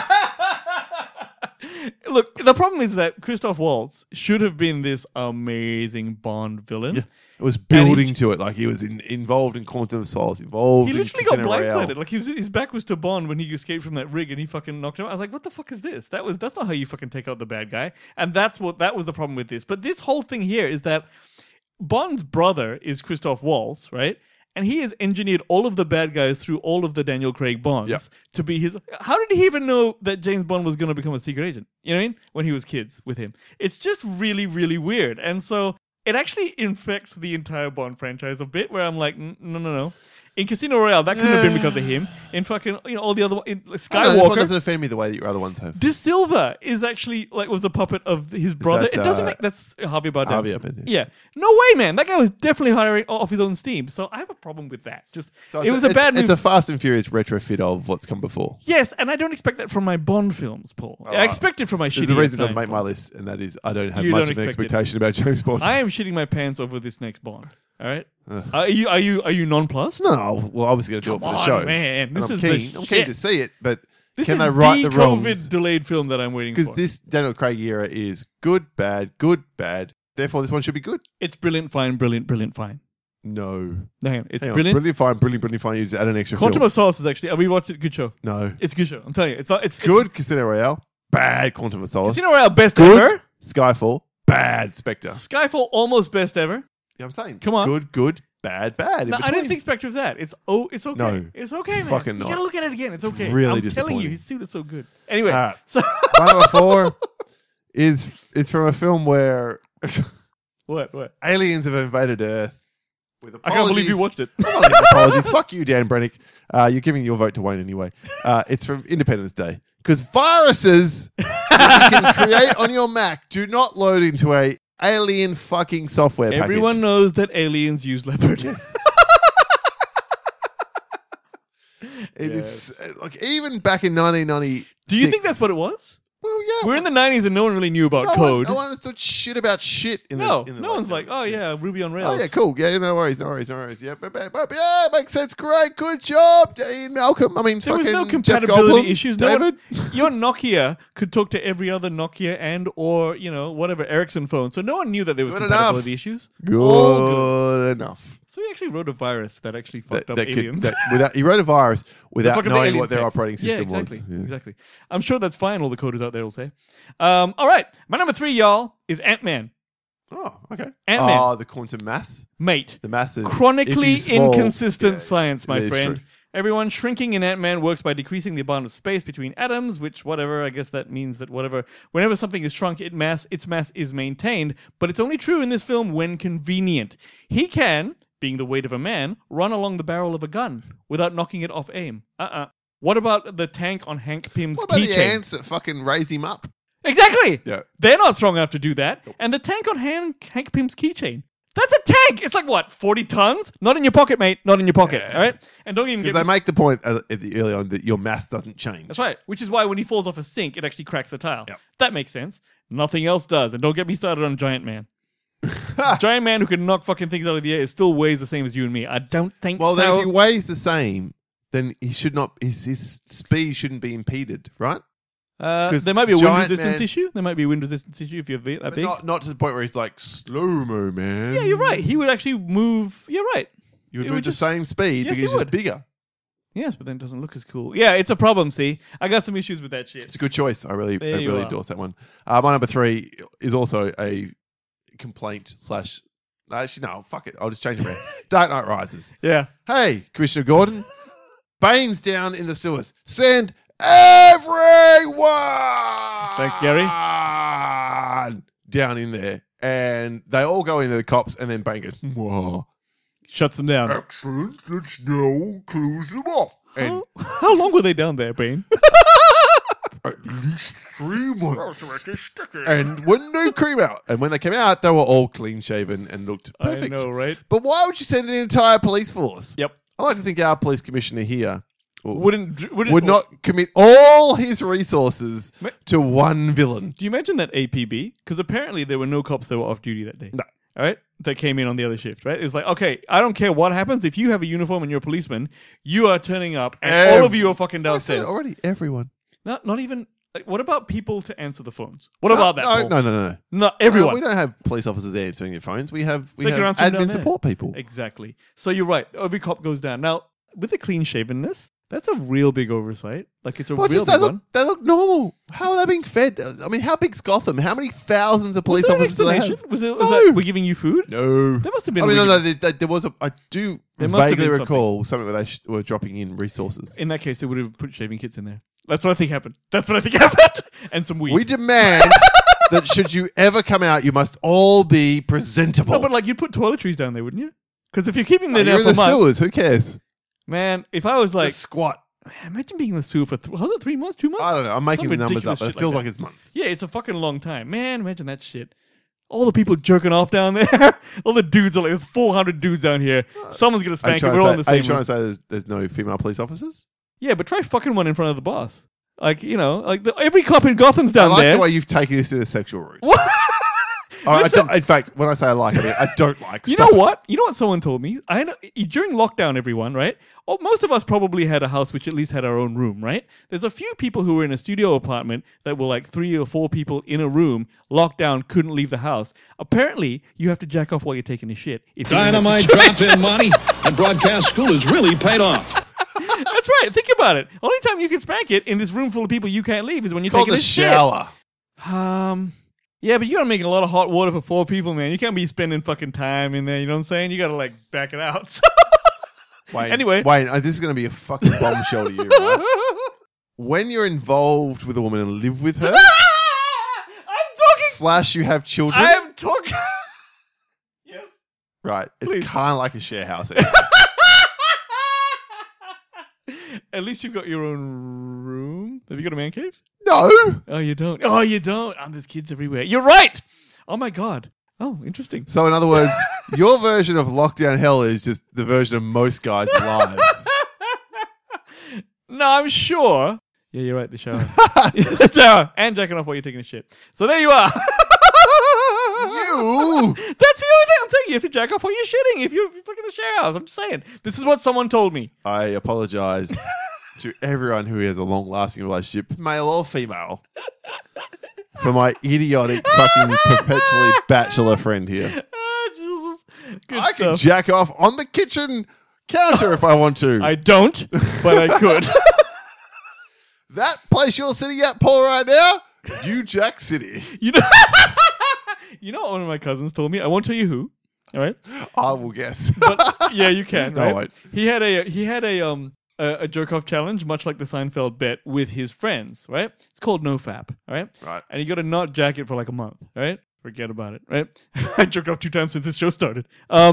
Look, the problem is that Christoph Waltz should have been this amazing Bond villain. Yeah. It was building to it. Like, he was involved in Quantum of Solace, involved He in literally got Casino Royale. blindsided. Like his back was to Bond when he escaped from that rig and he fucking knocked him out. I was like, what the fuck is this? That's not how you fucking take out the bad guy. And that was the problem with this. But this whole thing here is that Bond's brother is Christoph Waltz, right? And he has engineered all of the bad guys through all of the Daniel Craig Bonds Yep. to be his... How did he even know that James Bond was going to become a secret agent? You know what I mean? When he was kids with him. It's just really, really weird. And so it actually infects the entire Bond franchise a bit where I'm like, no. In Casino Royale, that couldn't have been because of him. In fucking, all the other... In This one Skywalker... doesn't offend me the way that your other ones have. De Silva is actually was a puppet of his brother. that, It doesn't make that's Javier Bardem. Javier Bardem. Yeah, no way, man. That guy was definitely hiring off his own steam. So I have a problem with that. It was a bad move. It's a Fast and Furious retrofit of what's come before. Yes, and I don't expect that from my Bond films, Paul. I expect it from my shitty. There's a reason it doesn't F9 make my films. list, and that is I don't have You much don't of an expect it. expectation about James Bond. I am shitting my pants over this next Bond. All right, are you nonplussed? No, well, obviously going to do it for the Come show. on, man. And This I'm is keen. the I'm keen shit. to see it, but This can is they right the COVID wrongs? delayed film that I'm waiting Because for. this Daniel Craig era is good, bad. Therefore, this one should be good. It's brilliant, fine, brilliant, fine. No. Hang on, it's Hang on. brilliant. Brilliant, fine. You just add an extra Quantum film. of Solace is actually. I rewatched it. Good show. No. It's a good show. I'm telling you, it's not. It's Good, Casino Royale. Bad, Quantum of Solace. Casino Royale best Good, ever. Skyfall. Bad, Spectre. Skyfall almost best ever. Yeah, I'm saying. Come on. Good, bad. No, In I didn't between. think Spectre was that. It's okay. No, It's okay, it's man. fucking You not. gotta look at it again. It's okay. really I'm telling disappointing. you, his suit is so good. Anyway, Alright. so My number 4 is from a film where what? aliens have invaded Earth With I can't believe you watched it. I'm not giving apologies. Fuck you, Dan Brennick. You're giving your vote to Wayne anyway. It's from Independence Day. Because viruses that you can create on your Mac do not load into a alien fucking software package. Everyone knows that aliens use leopard. It is like even back in 1990. Do you think that's what it was? Well, yeah. We're in the 90s and no one really knew about code. No one understood shit about shit. No one's like, oh yeah, Ruby on Rails. Oh yeah, cool. Yeah, no worries. Yeah, but yeah, makes sense. Great, good job, Dean Malcolm. I mean, There was fucking no Jeff compatibility Goldblum, issues. David. Your Nokia could talk to every other Nokia and or whatever Ericsson phone. So no one knew that there was Good compatibility enough. issues. All Good enough. So he actually wrote a virus that actually fucked up aliens. He wrote a virus without Fucking the knowing alien what their tech. operating system exactly, was. Yeah. Exactly. I'm sure that's fine. All the coders out there will say. All right. My number 3, y'all, is Ant-Man. Oh, okay. Ant-Man. Oh, the quantum mass. Mate. The mass is Chronically if you small- inconsistent Yeah, science, my that is friend. true. Everyone shrinking in Ant-Man works by decreasing the amount of space between atoms, which whatever, I guess that means that whenever something is shrunk, its mass is maintained, but it's only true in this film when convenient. He can, being the weight of a man, run along the barrel of a gun without knocking it off aim. What about the tank on Hank Pym's What about the keychain? ants that fucking raise him up? Exactly! Yeah. They're not strong enough to do that. And the tank on Hank Pym's keychain. That's a tank! It's like, what, 40 tons? Not in your pocket, mate. Not in your pocket, all right? And don't even get Because me they make the point early on that your mass doesn't change. That's right. Which is why when he falls off a sink, it actually cracks the tile. Yep. That makes sense. Nothing else does. And don't get me started on Giant Man. Giant Man who can knock fucking things out of the air still weighs the same as you and me. I don't think Well, so. then if he weighs the same, then he should not. His speed shouldn't be impeded, right? 'cause there might be a wind Giant resistance Man- issue. There might be a wind resistance issue if you're that But big. not to the point where he's like slow-mo, man. Yeah, you're right. He would actually move. You're right. You would It move would the just- same speed Yes, because he he's just would. bigger. Yes, but then it doesn't look as cool. Yeah, it's a problem, see? I got some issues with that shit. It's a good choice. I really There you are. endorse that one. My number 3 is also a complaint / actually, no, fuck it. I'll just change it around. Dark Knight Rises. Yeah. Hey, Commissioner Gordon. Bane's down in the sewers. Send everyone Thanks, Gary. down in there. And they all go in there, the cops, and then Bane goes, whoa. Shuts them down. Excellent. Let's now close them off. And How long were they down there, Bane? at least 3 months. And when they came out, they were all clean shaven and looked perfect. I know, right? But why would you send an entire police force? Yep. I like to think our police commissioner here Would not commit all his resources to one villain. Do you imagine that APB? Because apparently there were no cops that were off duty that day. No. All right? That came in on the other shift, right? It's like, okay, I don't care what happens. If you have a uniform and you're a policeman, you are turning up and all of you are fucking I said it downstairs. already, everyone. Not even, like, what about people to answer the phones? What about that? Paul? No. Not everyone. We don't have police officers answering their phones. We have They can answer them down admin there. support people. Exactly. So you're right. Every cop goes down. Now, with the clean shavenness, that's a real big oversight. Like, it's a Well, real just, big one. they look normal. How are they being fed? I mean, how big's Gotham? How many thousands of police Was there an officers do they have? explanation? Was No. that we're giving you food? No. There must have been. I mean, a no, really- there was a. I do There must have vaguely been recall something where they were dropping in resources. In that case, they would have put shaving kits in there. That's what I think happened. And some weed. We demand that should you ever come out, you must all be presentable. No, but like you'd put toiletries down there, wouldn't you? Because if you're keeping them You're there in for the months, sewers. Who cares? man. If I was like, Just squat. man, imagine being in the sewer for was it 3 months, 2 months? I don't know. I'm making Some the numbers ridiculous up, but it shit feels like like that. it's months. Yeah, it's a fucking long time, man. Imagine that shit. All the people jerking off down there. All the dudes are like, there's 400 dudes down here. Someone's gonna Are you spank it. trying We're all in the to say, are you same trying room. to say there's no female police officers? Yeah, but try fucking one in front of the boss. Like, you know, like every cop in Gotham's I down like there. the way you've taken this in a sexual route. What? Listen. In fact, when I say I like it, I don't like. You Stop know it. what? You know what someone told me? I know, during lockdown, everyone, right? Oh, most of us probably had a house which at least had our own room, right? There's a few people who were in a studio apartment that were like 3 or 4 people in a room, locked down, couldn't leave the house. Apparently, you have to jack off while you're taking a shit. If you're in that Dynamite situation. drop-in money at broadcast school has really paid off. That's right. Think about it. Only time you can spank it in this room full of people you can't leave is when you're Called taking the a shit. shower. Yeah, but you gotta make a lot of hot water for 4 people, man. You can't be spending fucking time in there. You know what I'm saying? You gotta like back it out. Wayne, Anyway. Wayne, this is going to be a fucking bombshell to you, right? When you're involved with a woman and live with her, I'm talking. / you have children, I'm talking. Yes. Right. It's Please. kind of like a share house. At least you've got your own room. Have you got a man cave? No. Oh, you don't. Oh, you don't. And there's kids everywhere. You're right. Oh my god. Oh, interesting. So, in other words, your version of lockdown hell is just the version of most guys' lives. No, I'm sure. Yeah, you're right. The shower. The shower. And jacking off while you're taking a shit. So there you are. You. That's the only thing I'm saying. You have to jack off while you're shitting if you're fucking in the shower house. I'm just saying. This is what someone told me. I apologize to everyone who has a long-lasting relationship, male or female, for my idiotic fucking perpetually bachelor friend here. Ah, Jesus. Good I can stuff. jack off on the kitchen counter if I want to. I don't, but I could. That place you're sitting at, Paul, right now, New Jack City. You know, you know what one of my cousins told me? I won't tell you who. All right. I will guess. But yeah, you can. No, I Right? won't. He had a jerk off challenge, much like the Seinfeld bit, with his friends. Right? It's called NoFap. All right. Right. And you got to not jack it for like a month. All right. Forget about it. Right. I jerked off 2 times since this show started.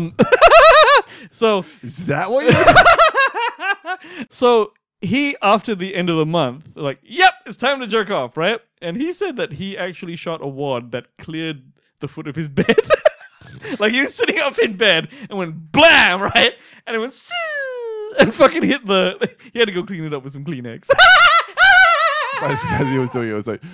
So Is that what you so he, after the end of the month, like, yep, it's time to jerk off, right? And he said that he actually shot a wad that cleared the foot of his bed. Like, he was sitting up in bed and went blam, right? And it went "Soo," and fucking hit the. He had to go clean it up with some Kleenex. Basically, as he was doing it, it was like...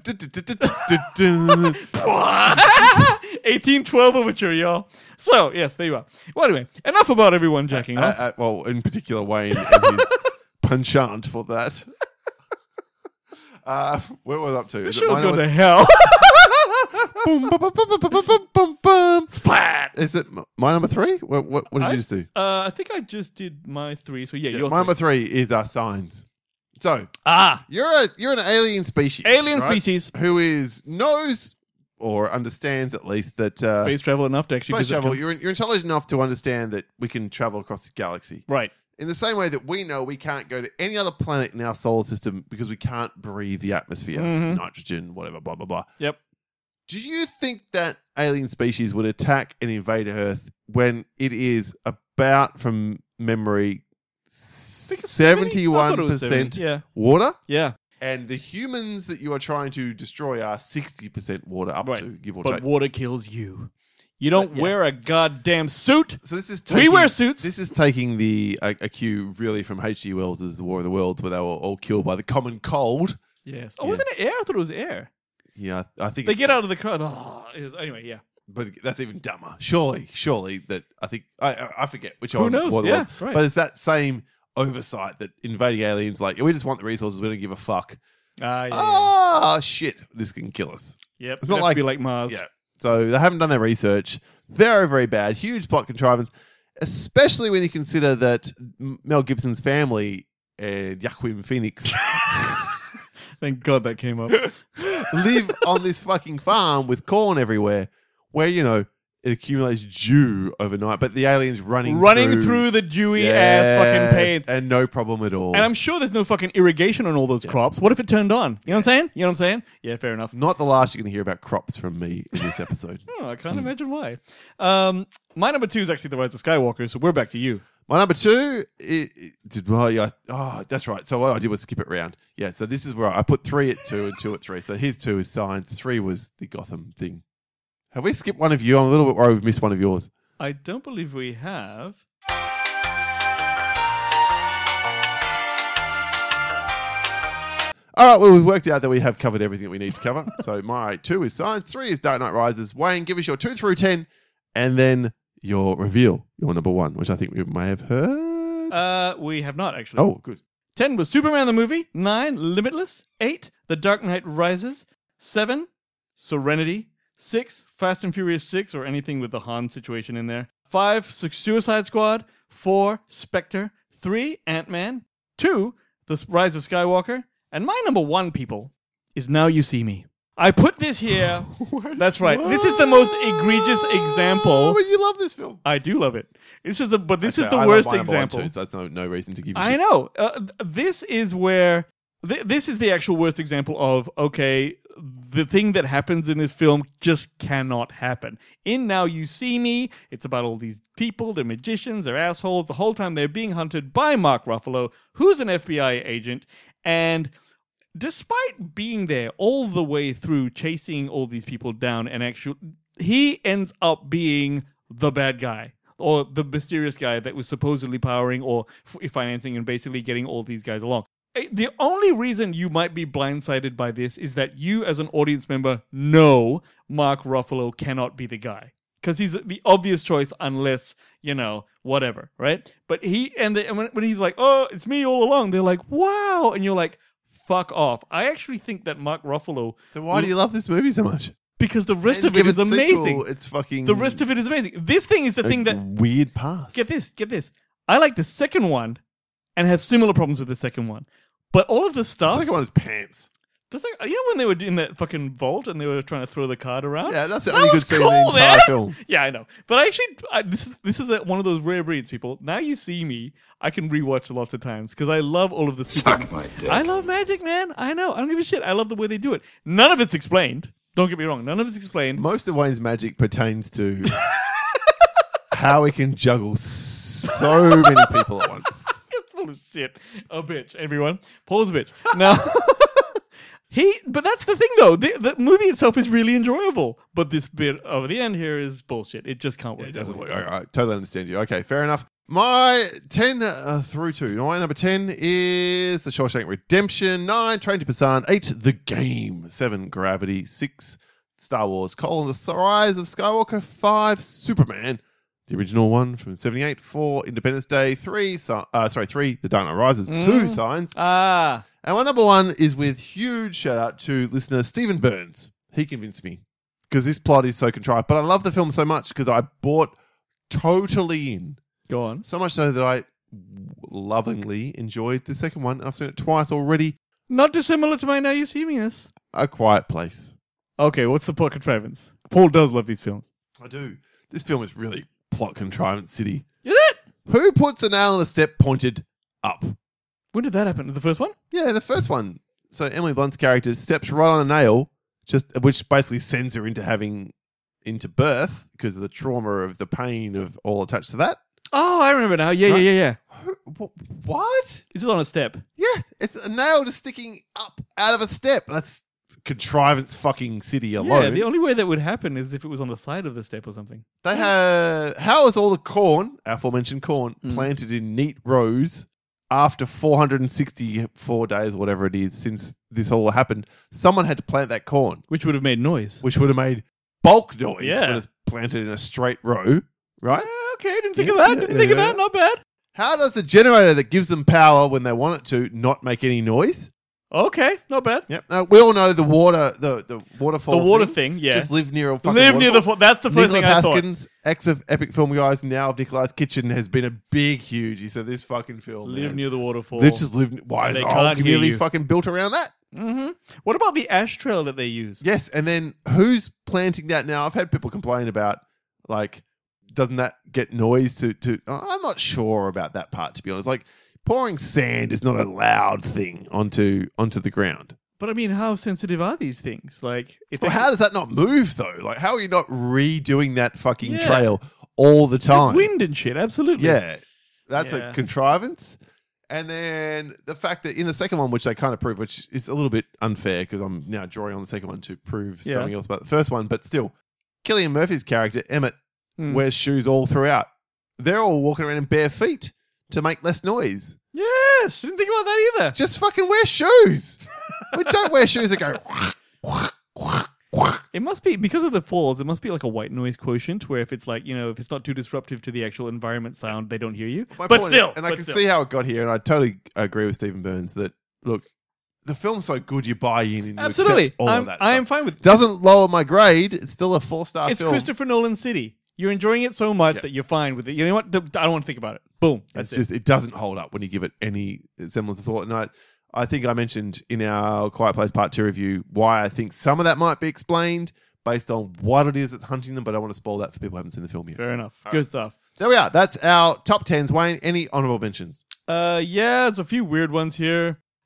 1812 overture, y'all. So, yes, there you are. Well, anyway, enough about everyone jacking off. well, in particular, Wayne and his penchant for that. Where was I up to? The Is it show's my going number- to hell. Boom, bum, bum, bum, bum, bum, bum, bum. Splat! Is it my number 3? What did you just do? I think I just did my 3. So, yeah, your My number 3 is our signs. So Ah, you're an alien species, alien right? species. who knows or understands at least that Space travel enough to actually space visit travel. com- You're intelligent enough to understand that we can travel across the galaxy. Right. In the same way that we know we can't go to any other planet in our solar system because we can't breathe the atmosphere, nitrogen, whatever, blah blah blah. Yep. Do you think that alien species would attack and invade Earth when it is about, from memory, 71% Yeah. water? Yeah. And the humans that you are trying to destroy are 60% water up Right. to, give or But take. water kills you. You don't yeah. wear a goddamn suit. So this is We wear suits. This is taking the a cue really from H.G. Wells' The War of the Worlds, where they were all killed by the common cold. Yes. Oh, Yeah. wasn't it air? I thought it was air. Yeah, I think They it's get out of the crowd. Oh, anyway, yeah. but that's even dumber. Surely that I think I forget which Who one. knows? what it Yeah, was. right. But it's that same oversight that invading aliens like we just want the resources. We don't give a fuck. Ah, yeah. Ah, shit! This can kill us. Yep. it's not It'd have like- to be like Mars. Yeah. So they haven't done their research. Very, very bad. Huge plot contrivance, especially when you consider that Mel Gibson's family and Joaquin Phoenix Thank God that came up. live on this fucking farm with corn everywhere, where it accumulates dew overnight. But the aliens running through the dewy ass fucking paint. and no problem at all. And I'm sure there's no fucking irrigation on all those crops. What if it turned on? You know what I'm saying? You know what I'm saying? Yeah, fair enough. Not the last you're going to hear about crops from me in this episode. Oh, I can't imagine why. My number 2 is actually The Rise of Skywalker, so we're back to you. My number 2, that's right. So what I did was skip it round. Yeah, so this is where I put 3 at 2 and 2 at 3. So here's 2 is Signs. 3 was the Gotham thing. Have we skipped one of you? I'm a little bit worried we've missed one of yours. I don't believe we have. All right, well, we've worked out that we have covered everything that we need to cover. So my 2 is Signs, 3 is Dark Knight Rises. Wayne, give us your 2 through 10, and then your reveal, your number 1, which I think we may have heard. We have not, actually. Oh, good. 10 was Superman the movie. 9, Limitless. 8, The Dark Knight Rises. 7, Serenity. 6, Fast and Furious 6, or anything with the Han situation in there. 5, Suicide Squad. 4, Spectre. 3, Ant-Man. 2, The Rise of Skywalker. And my number 1, people, is Now You See Me. I put this here. That's right. This is the most egregious example. Oh, you love this film. I do love it. This is the I worst love my number 1 example. too, so that's no reason to give you I shit. know. This is where This is the actual worst example of, okay, the thing that happens in this film just cannot happen. In Now You See Me, it's about all these people, they're magicians, they're assholes. The whole time they're being hunted by Mark Ruffalo, who's an FBI agent, and despite being there all the way through chasing all these people down, he ends up being the bad guy. Or the mysterious guy that was supposedly powering or financing and basically getting all these guys along. The only reason you might be blindsided by this is that you, as an audience member, know Mark Ruffalo cannot be the guy. Because he's the obvious choice unless, whatever, right? But when he's like, oh, it's me all along, they're like, wow. And you're like, fuck off. I actually think that Mark Ruffalo... Then why do you love this movie so much? Because the rest of it is amazing. It's fucking... The rest of it is amazing. This thing is the thing that... Weird past. Get this. I like the second one and have similar problems with the second one. But all of the stuff... The second one is pants. When they were in that fucking vault and they were trying to throw the card around? Yeah, that's the only good scene in the entire man. film. Yeah, I know. But this is one of those rare breeds, people. Now You See Me, I can rewatch lots of times because I love all of the... Suck my dick. I love magic, man. I know. I don't give a shit. I love the way they do it. None of it's explained. Don't get me wrong. None of it's explained. Most of Wayne's magic pertains to how he can juggle so many people at once. It's full of shit. A bitch, everyone. Paul is a bitch. Now, but that's the thing, though. The movie itself is really enjoyable. But this bit over the end here is bullshit. It just can't work. It doesn't work. All right. Totally understand you. Okay, fair enough. My 10 through 2. My number 10 is The Shawshank Redemption. 9, Train to Busan. 8, The Game. 7, Gravity. 6, Star Wars: The Rise of Skywalker. 5, Superman, the original one from 78. 4, Independence Day. 3, The Dark Knight Rises. 2, Signs. And my number 1 is with huge shout out to listener Stephen Burns. He convinced me because this plot is so contrived. But I love the film so much because I bought totally in. Go on. So much so that I lovingly enjoyed the second one. I've seen it twice already. Not dissimilar to my Now You See Me-ness. A Quiet Place. Okay, what's the plot contrivance? Paul does love these films. I do. This film is really plot contrivance city. Is it? Who puts a nail in a step pointed up? When did that happen? The first one? Yeah, the first one. So Emily Blunt's character steps right on the nail, which basically sends her into birth because of the trauma of the pain of all attached to that. Oh, I remember now. Yeah. What? Is it on a step? Yeah, it's a nail just sticking up out of a step. That's contrivance fucking city alone. Yeah, the only way that would happen is if it was on the side of the step or something. They have... How is all the corn, aforementioned corn, planted in neat rows after 464 days, whatever it is, since this all happened? Someone had to plant that corn. Which would have made noise. Which would have made bulk noise Yeah. when it's planted in a straight row, right? Okay, didn't think of that. Didn't think of that. Not bad. How does the generator that gives them power when they want it to not make any noise? Okay, not bad. Yep. We all know the waterfall. The water thing, yeah. Just live near a fucking Live near the... waterfall. That's the first thing I thought. Haskins, ex of Epic Film Guys, now of Nicolas Kitchen, has been a big, huge. He said this fucking film. Live near the waterfall. They just live. Why is They the whole can't hear community you. fucking built around that? Mm-hmm. What about the ash trail that they use? Yes, and then who's planting that now? I've had people complain about, like, doesn't that get noise to I'm not sure about that part, to be honest. Like, pouring sand is not a loud thing onto the ground. But I mean, how sensitive are these things? Like, How does that not move though? Like, how are you not redoing that fucking Yeah. trail all the time? There's wind and shit, absolutely. Yeah, that's Yeah. a contrivance. And then the fact that in the second one, which they kind of prove, which is a little bit unfair because I'm now drawing on the second one to prove Yeah. something else about the first one, but still, Cillian Murphy's character, Emmett, wears shoes all throughout. They're all walking around in bare feet to make less noise. Yes, didn't think about that either. Just fucking wear shoes. We don't wear shoes that go... It must be, because of the falls, it must be like a white noise quotient where if it's like, if it's not too disruptive to the actual environment sound, they don't hear you. My But point still. is, and I can see how it got here, and I totally agree with Stephen Burns that, look, the film's so good you buy in and you Absolutely. accept all of that I am stuff. fine with it. Doesn't lower my grade. It's still a 4-star It's film. Christopher Nolan City. You're enjoying it so much that you're fine with it. You know what? I don't want to think about it. Boom. That's It's just, it doesn't hold up when you give it any semblance of thought. And I think I mentioned in our Quiet Place Part 2 review why I think some of that might be explained based on what it is that's hunting them, but I don't want to spoil that for people who haven't seen the film yet. Fair enough. Good stuff. There we are. That's our top 10s. Wayne, any honorable mentions? Yeah, there's a few weird ones here.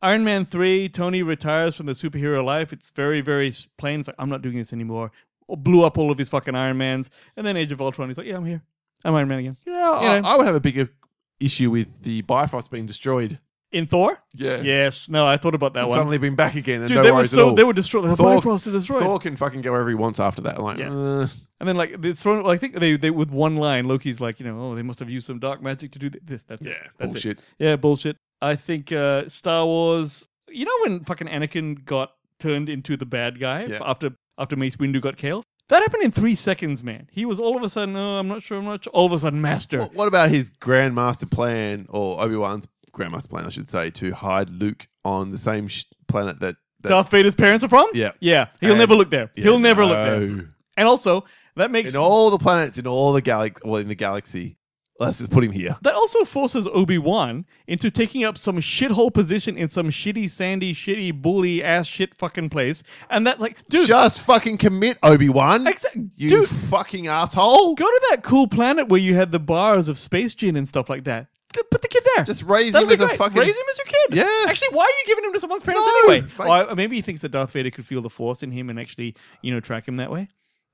Iron Man 3, Tony retires from the superhero life. It's very, very plain. It's like, I'm not doing this anymore. Blew up all of his fucking Iron Mans. And then Age of Ultron, he's like, yeah, I'm here. I'm Iron Man again. Yeah, I would have a bigger issue with the Bifrost being destroyed. In Thor? Yeah. Yes. No, I thought about that one. Suddenly been back again and Dude, no they were worries at all. they were destroyed. The Bifrost is destroyed. Thor can fucking go wherever he wants after that. Like, Yeah. And then, like, they thrown. I think they with one line, Loki's like, they must have used some dark magic to do this. That's it. That's bullshit. It. Yeah, bullshit. I think Star Wars. You know when fucking Anakin got turned into the bad guy after Mace Windu got killed? That happened in 3 seconds, man. He was all of a sudden, I'm not sure. All of a sudden, master. What about his Grandmaster plan, or Obi-Wan's Grandmaster plan, I should say, to hide Luke on the same planet that Darth Vader's parents are from? Yeah. Yeah. He'll never look there. He'll never look there. And also, that makes... In all the planets, in all the in the galaxy, let's just put him here. That also forces Obi-Wan into taking up some shithole position in some shitty, sandy, shitty, bully ass shit fucking place. And that, like, dude... Just fucking commit, Obi-Wan. You dude, fucking asshole. Go to that cool planet where you had the bars of space gin and stuff like that. Put the kid there. Just raise That'd him as be a great. fucking... Raise him as your kid. Yes. Actually, why are you giving him to someone's parents anyway? Or maybe he thinks that Darth Vader could feel the Force in him and actually, track him that way.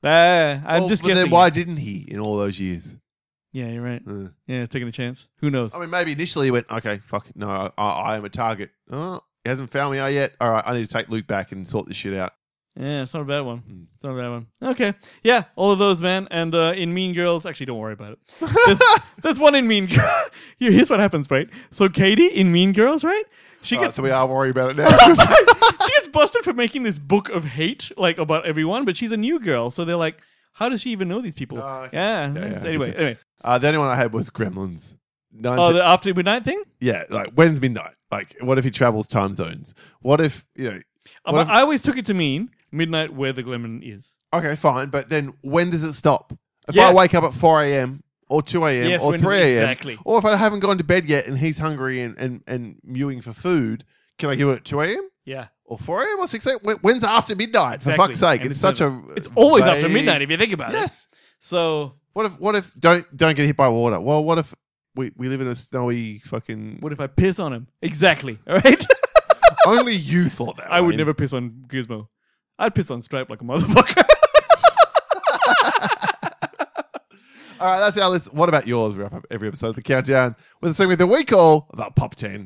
I'm just guessing. Then why didn't he in all those years? Yeah, you're right. Yeah, taking a chance. Who knows? I mean, maybe initially he went, okay, fuck, no, I am a target. Oh, he hasn't found me out yet. All right, I need to take Luke back and sort this shit out. Yeah, it's not a bad one. It's not a bad one. Okay. Yeah, all of those, man. And in Mean Girls, actually, don't worry about it. There's one in Mean Girls. Here's what happens, right? So Katie in Mean Girls, right? She gets... So we are worried about it now. She gets busted for making this book of hate, like, about everyone, but she's a new girl. So they're like, how does she even know these people? Okay. Yeah. So anyway. The only one I had was Gremlins. The after midnight thing? Yeah, like, when's midnight? Like, what if he travels time zones? What if, I always took it to mean midnight where the gremlin is. Okay, fine, but then when does it stop? If I wake up at 4 a.m. or 2 a.m. or 3 a.m. Exactly. Or if I haven't gone to bed yet and he's hungry and mewing for food, can I give it at 2 a.m.? Yeah. Or 4 a.m. or 6 a.m.? When's after midnight? Exactly. For fuck's sake. And It's such it's always after midnight if you think about it. Yes. So What if don't get hit by water? Well, what if we live in a snowy fucking... what if I piss on him? Exactly. All right? Only you thought that. I would never piss on Gizmo. I'd piss on Stripe like a motherfucker. All right, that's our list. What about yours? We wrap up every episode of the Countdown with a segment that we call the Pop 10.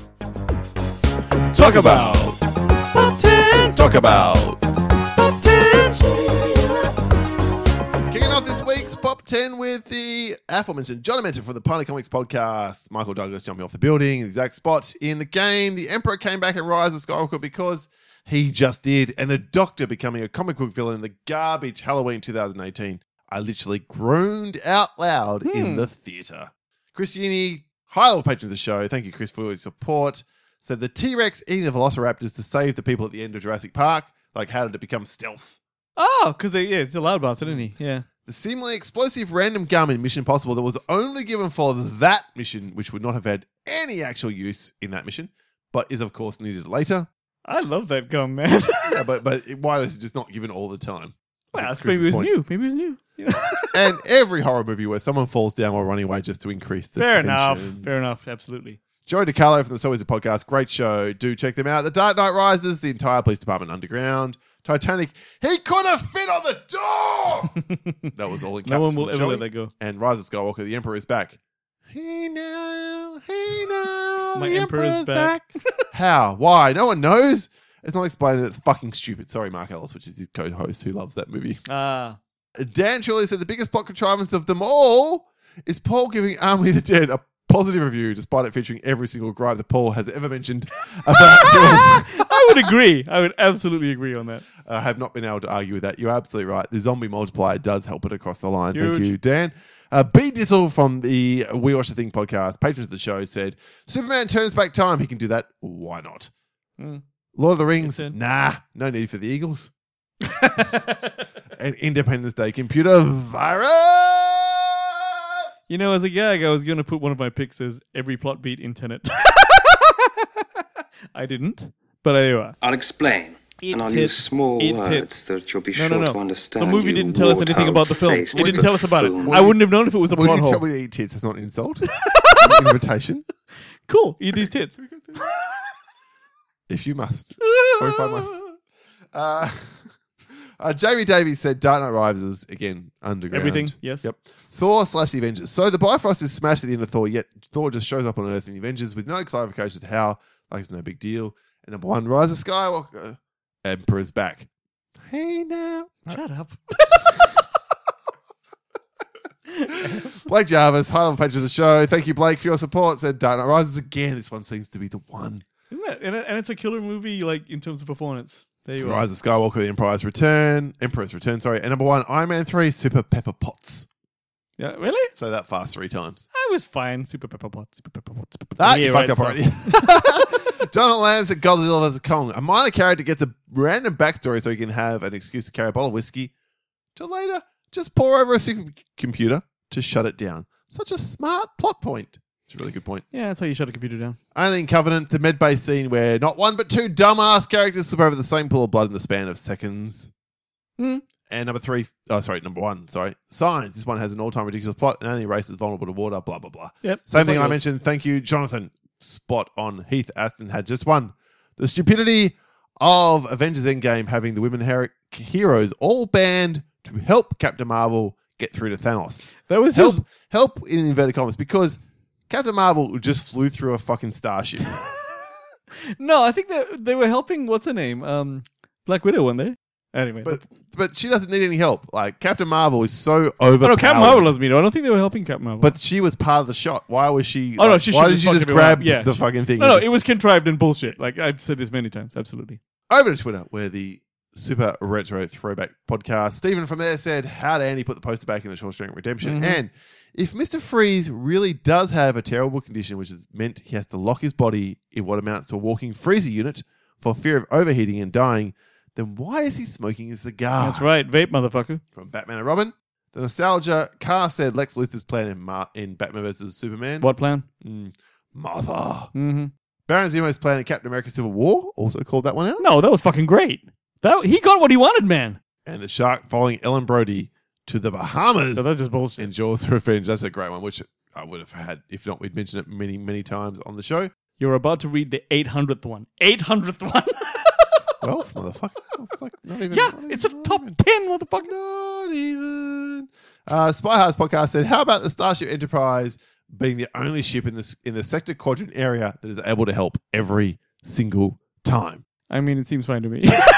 Talk about. Pop 10. Talk about. Pop 10. Kicking off this week's Pop 10 with the aforementioned John Amenta from the Pioneer Comics podcast. Michael Douglas jumping off the building, the exact spot in the game. The Emperor came back in Rise of Skywalker because he just did. And the Doctor becoming a comic book villain in the garbage Halloween 2018. I literally groaned out loud in the theatre. Chris Uni, high-level patron of the show, thank you, Chris, for your support, said the T-Rex eating the Velociraptors to save the people at the end of Jurassic Park. Like, how did it become stealth? Oh, because it's a loud bastard, isn't he? Yeah. The seemingly explosive random gum in Mission Impossible that was only given for that mission, which would not have had any actual use in that mission, but is, of course, needed later. I love that gum, man. Yeah, but why is it just not given all the time? Well, maybe it was new. Maybe it was new. And every horror movie where someone falls down while running away just to increase the tension. Fair enough. Absolutely. Joey DiCarlo from the So Is It podcast. Great show. Do check them out. The Dark Knight Rises, the entire police department underground. Titanic. He could have fit on the door. That was all in caps. No one will ever Joey. let that go. And Rise of Skywalker. The Emperor is back. Hey now. My Emperor is back. How? Why? No one knows. It's not explained and it's fucking stupid. Sorry, Mark Ellis, which is his co-host who loves that movie. Dan Shirley said the biggest plot contrivance of them all is Paul giving Army of the Dead a positive review despite it featuring every single gripe that Paul has ever mentioned about I would agree. I would absolutely agree on that. I have not been able to argue with that. You're absolutely right. The zombie multiplier does help it across the line. Huge. Thank you, Dan. B. Dizzle from the We Watch the Thing podcast, patron of the show, said, Superman turns back time. He can do that. Why not? Lord of the Rings. Nah, no need for the Eagles. An Independence Day computer virus. You know, as a gag, I was going to put one of my picks as every plot beat in Tenet. I didn't, but anyway. I'll explain. And I'll use small words that you'll be sure to understand. The movie didn't tell us anything about the film. It didn't tell us about it. I wouldn't have known if it was a plot hole. Tell me to eat tits. That's not an insult. It's an invitation. Cool. Eat these tits. If you must. Or if I must. Jamie Davies said Dark Knight Rises, again, underground. Everything, yes. Yep. Thor/The Avengers. So the Bifrost is smashed at the end of Thor, yet Thor just shows up on Earth in the Avengers with no clarification to how, like it's no big deal. And number 1, Rise of Skywalker. Emperor's back. Hey now. Shut up. Blake Jarvis, high level patrons of the show. Thank you, Blake, for your support. Said Dark Knight Rises again. This one seems to be the one. Isn't that? And it's a killer movie, like, in terms of performance. There you are. Rise of Skywalker, The Emperor's Return, And number 1, Iron Man 3, Super Pepper Potts. Yeah, really? So that fast 3 times. I was fine. Super Pepper Pot. You fucked up already. Jonathan Lamb said Godzilla vs. Kong. A minor character gets a random backstory so he can have an excuse to carry a bottle of whiskey to later just pour over a supercomputer to shut it down. Such a smart plot point. It's a really good point. Yeah, that's how you shut a computer down. Alien Covenant, the med-based scene where not one but 2 dumbass characters slip over the same pool of blood in the span of seconds. And number 1, Signs. This one has an all-time ridiculous plot and only races vulnerable to water, blah, blah, blah. Yep. Same thing I mentioned. Thank you, Jonathan. Spot on. Heath Aston had just one. The stupidity of Avengers Endgame having the women heroes all banned to help Captain Marvel get through to Thanos. That was help in inverted commas, because Captain Marvel just flew through a fucking starship. No, I think that they were helping, what's her name? Black Widow, weren't they? Anyway. But she doesn't need any help. Like, Captain Marvel is so overpowered. No, Captain Marvel doesn't mean it. I don't think they were helping Captain Marvel. But she was part of the shot. Why was she... why did she just grab the fucking thing? No, it was contrived and bullshit. Like, I've said this many times. Absolutely. Over to Twitter, where the Super Retro Throwback Podcast, Stephen from there said, how did Andy put the poster back in the Shawshank Redemption? And if Mr. Freeze really does have a terrible condition, which has meant he has to lock his body in what amounts to a walking freezer unit for fear of overheating and dying, then why is he smoking a cigar? That's right. Vape, motherfucker. From Batman and Robin. The Nostalgia Car said Lex Luthor's plan in Batman vs. Superman. What plan? Mother. Mm-hmm. Baron Zemo's plan in Captain America Civil War also called that one out. No, that was fucking great. He got what he wanted, man. And the shark following Ellen Brody to the Bahamas. No, that's just bullshit. In Jaws Revenge. That's a great one, which I would have had, if not, we'd mentioned it many, many times on the show. You're about to read the 800th one. 800th one. Well, motherfucker. It's like not even. Yeah, it's a top 10, motherfucker. Not even. Spy Hearts Podcast said, how about the Starship Enterprise being the only ship in the sector quadrant area that is able to help every single time? I mean, it seems fine to me.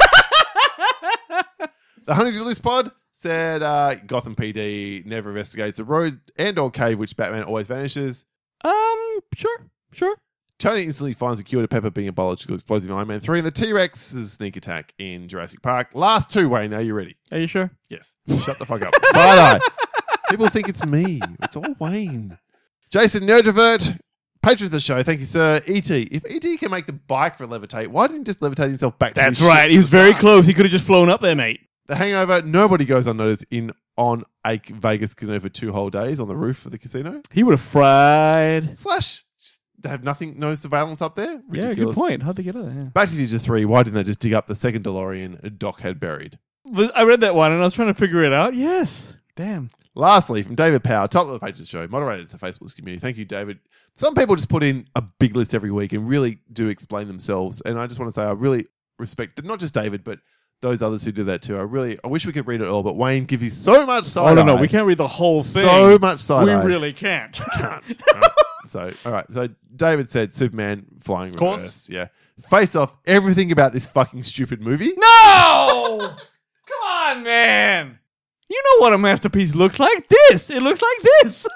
The Huntington List Pod said Gotham PD never investigates the road and or cave which Batman always vanishes. Sure. Tony instantly finds a cure to Pepper being a biological explosive in Iron Man 3 and the T-Rex's sneak attack in Jurassic Park. Last 2, Wayne. Are you ready? Are you sure? Yes. Shut the fuck up. Side-eye. People think it's me. It's all Wayne. Jason Nerdivert, patron of the show. Thank you, sir. E.T. If E.T. can make the bike levitate, why didn't he just levitate himself back to That's his right. ship? He was very close. He could have just flown up there, mate. The Hangover, nobody goes unnoticed on a Vegas casino for 2 whole days on the roof of the casino. He would have fried. / they have no surveillance up there. Ridiculous. Yeah, good point. How'd they get out of there? Yeah. Back to Ninja 3, why didn't they just dig up the second DeLorean Doc had buried? I read that one and I was trying to figure it out. Yes. Damn. Lastly, from David Power, top of the pages show, moderator of the Facebook community. Thank you, David. Some people just put in a big list every week and really do explain themselves. And I just want to say I really respect not just David, but those others who do that too. I wish we could read it all, but Wayne gives you so much side-eye. Oh, no, we can't read the whole thing. So much side-eye. We really can't. Can't. So, all right. So David said Superman flying course. reverse. Yeah. Face off everything about this fucking stupid movie. No! Come on, man. You know what a masterpiece looks like. It looks like this.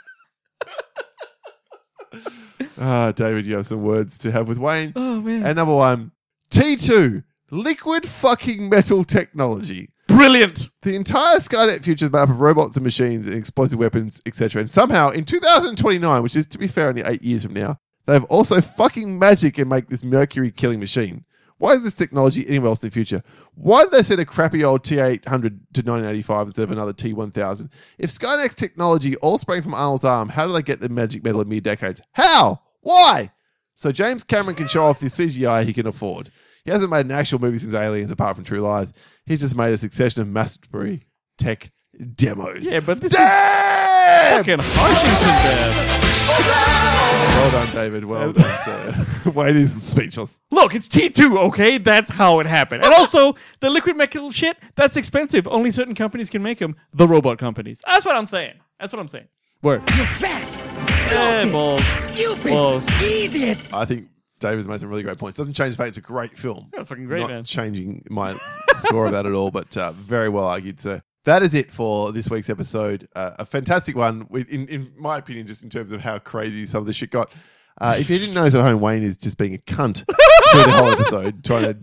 David, you have some words to have with Wayne. Oh, man. And number 1, T2, liquid fucking metal technology. Brilliant. The entire Skynet future is made up of robots and machines and explosive weapons, etc. And somehow, in 2029, which is, to be fair, only 8 years from now, they have also fucking magic and make this Mercury killing machine. Why is this technology anywhere else in the future? Why did they send a crappy old T-800 to 1985 instead of another T-1000? If Skynet's technology all sprang from Arnold's arm, how do they get the magic metal in mere decades? How? Why? So James Cameron can show off the CGI he can afford. He hasn't made an actual movie since Aliens apart from True Lies. He's just made a succession of mastery tech demos. Yeah, but this Damn! Fucking Washington Dad. Well done, David. Well done, sir. Wayne is speechless. Look, it's T2, okay? That's how it happened. And also, the liquid metal shit, that's expensive. Only certain companies can make them. The robot companies. That's what I'm saying. Word. You're fat. Balls. Stupid. Balls. Idiot. I think David's made some really great points. Doesn't change the fact it's a great film. Yeah, fucking great, Not man. changing my score of that at all, but very well argued, sir. That is it for this week's episode. A fantastic one, in my opinion, just in terms of how crazy some of this shit got. If you didn't know, at home, Wayne is just being a cunt through the whole episode, trying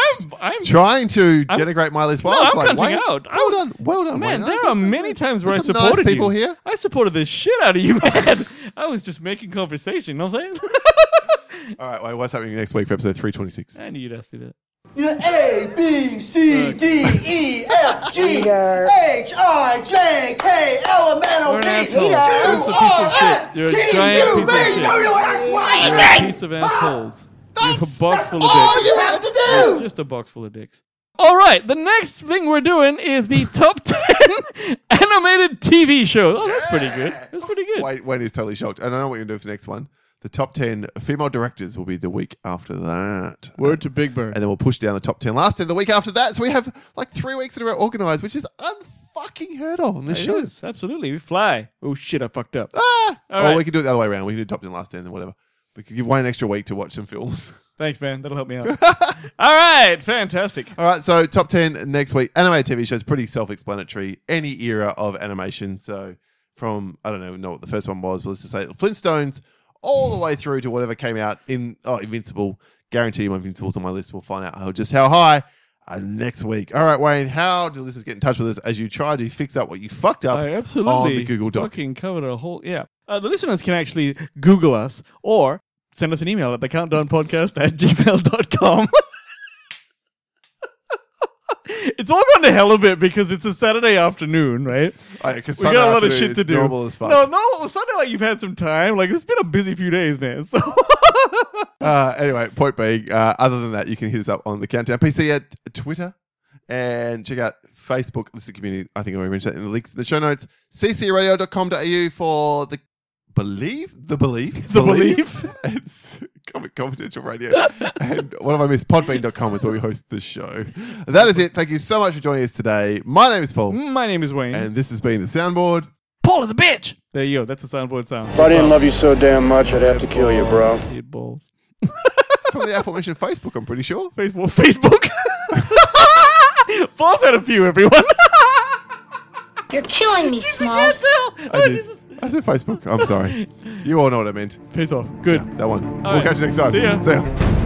to denigrate my list. No, I'm cutting Wayne, out. Well done, Man, Wayne. there are many times where I There's some supported nice people you. here. I supported the shit out of you, man. I was just making conversation. You know what I'm saying? All right, Wayne, what's happening next week for episode 326? I knew you'd ask me that. A, B, C, D, E, F, G, H, I, J, K, L, M, N, You're O, an P, asshole. Q, You're a piece of R, shit. S, You're a T, giant U, piece of V, shit. W, X, Y, You're a piece of assholes. You're a box full of dicks. you have to do. Just a box full of dicks. All right, the next thing we're doing is the top 10 animated TV shows. Oh, that's pretty good. That's pretty good. Wayne is totally shocked. And I know what you're going to do for the next one. The top 10 female directors will be the week after that. Word to Big Bird. And then we'll push down the top 10 last and the week after that. So we have like 3 weeks in a row organized, which is unfucking heard of on this show. It is, absolutely. We fly. Oh, shit, I fucked up. All right. we can do it the other way around. We can do top 10 last 10 and whatever. We could give Wayne an extra week to watch some films. Thanks, man. That'll help me out. All right, fantastic. All right, so top 10 next week. Animated TV shows, pretty self-explanatory. Any era of animation. So from, I don't know what the first one was, but let's just say Flintstones all the way through to whatever came out in Invincible. Guarantee you Invincible's on my list. We'll find out how high next week. All right, Wayne, how do listeners get in touch with us as you try to fix up what you fucked up I absolutely on the Google Doc? fucking covered a whole... Yeah. The listeners can actually Google us or send us an email at thecountdownpodcast@gmail.com. It's all gone to hell a bit because it's a Saturday afternoon, right? We We got a lot of shit to do. Normal as fuck. No, Sunday, like you've had some time. Like it's been a busy few days, man. So Anyway, point being, other than that, you can hit us up on the Countdown PC at Twitter and check out Facebook. This is the community. I think I already mentioned that in the links in the show notes. ccradio.com.au for the Believe. It's Comic Confidential Radio. And what have I missed? Podbean.com is where we host the show. That is it. Thank you so much for joining us today. My name is Paul. my name is Wayne. And this has been The Soundboard. Paul is a bitch. There you go. That's the soundboard sound. If I didn't love you so damn much, I'd have to kill you, bro. Eat balls. It's from the aforementioned Facebook, I'm pretty sure. Facebook. Paul's had a few, everyone. You're killing me, Smalls. I said Facebook. I'm sorry. You all know what I meant. Peace off. Good. That one. All We'll right. catch you next time. See ya. See ya.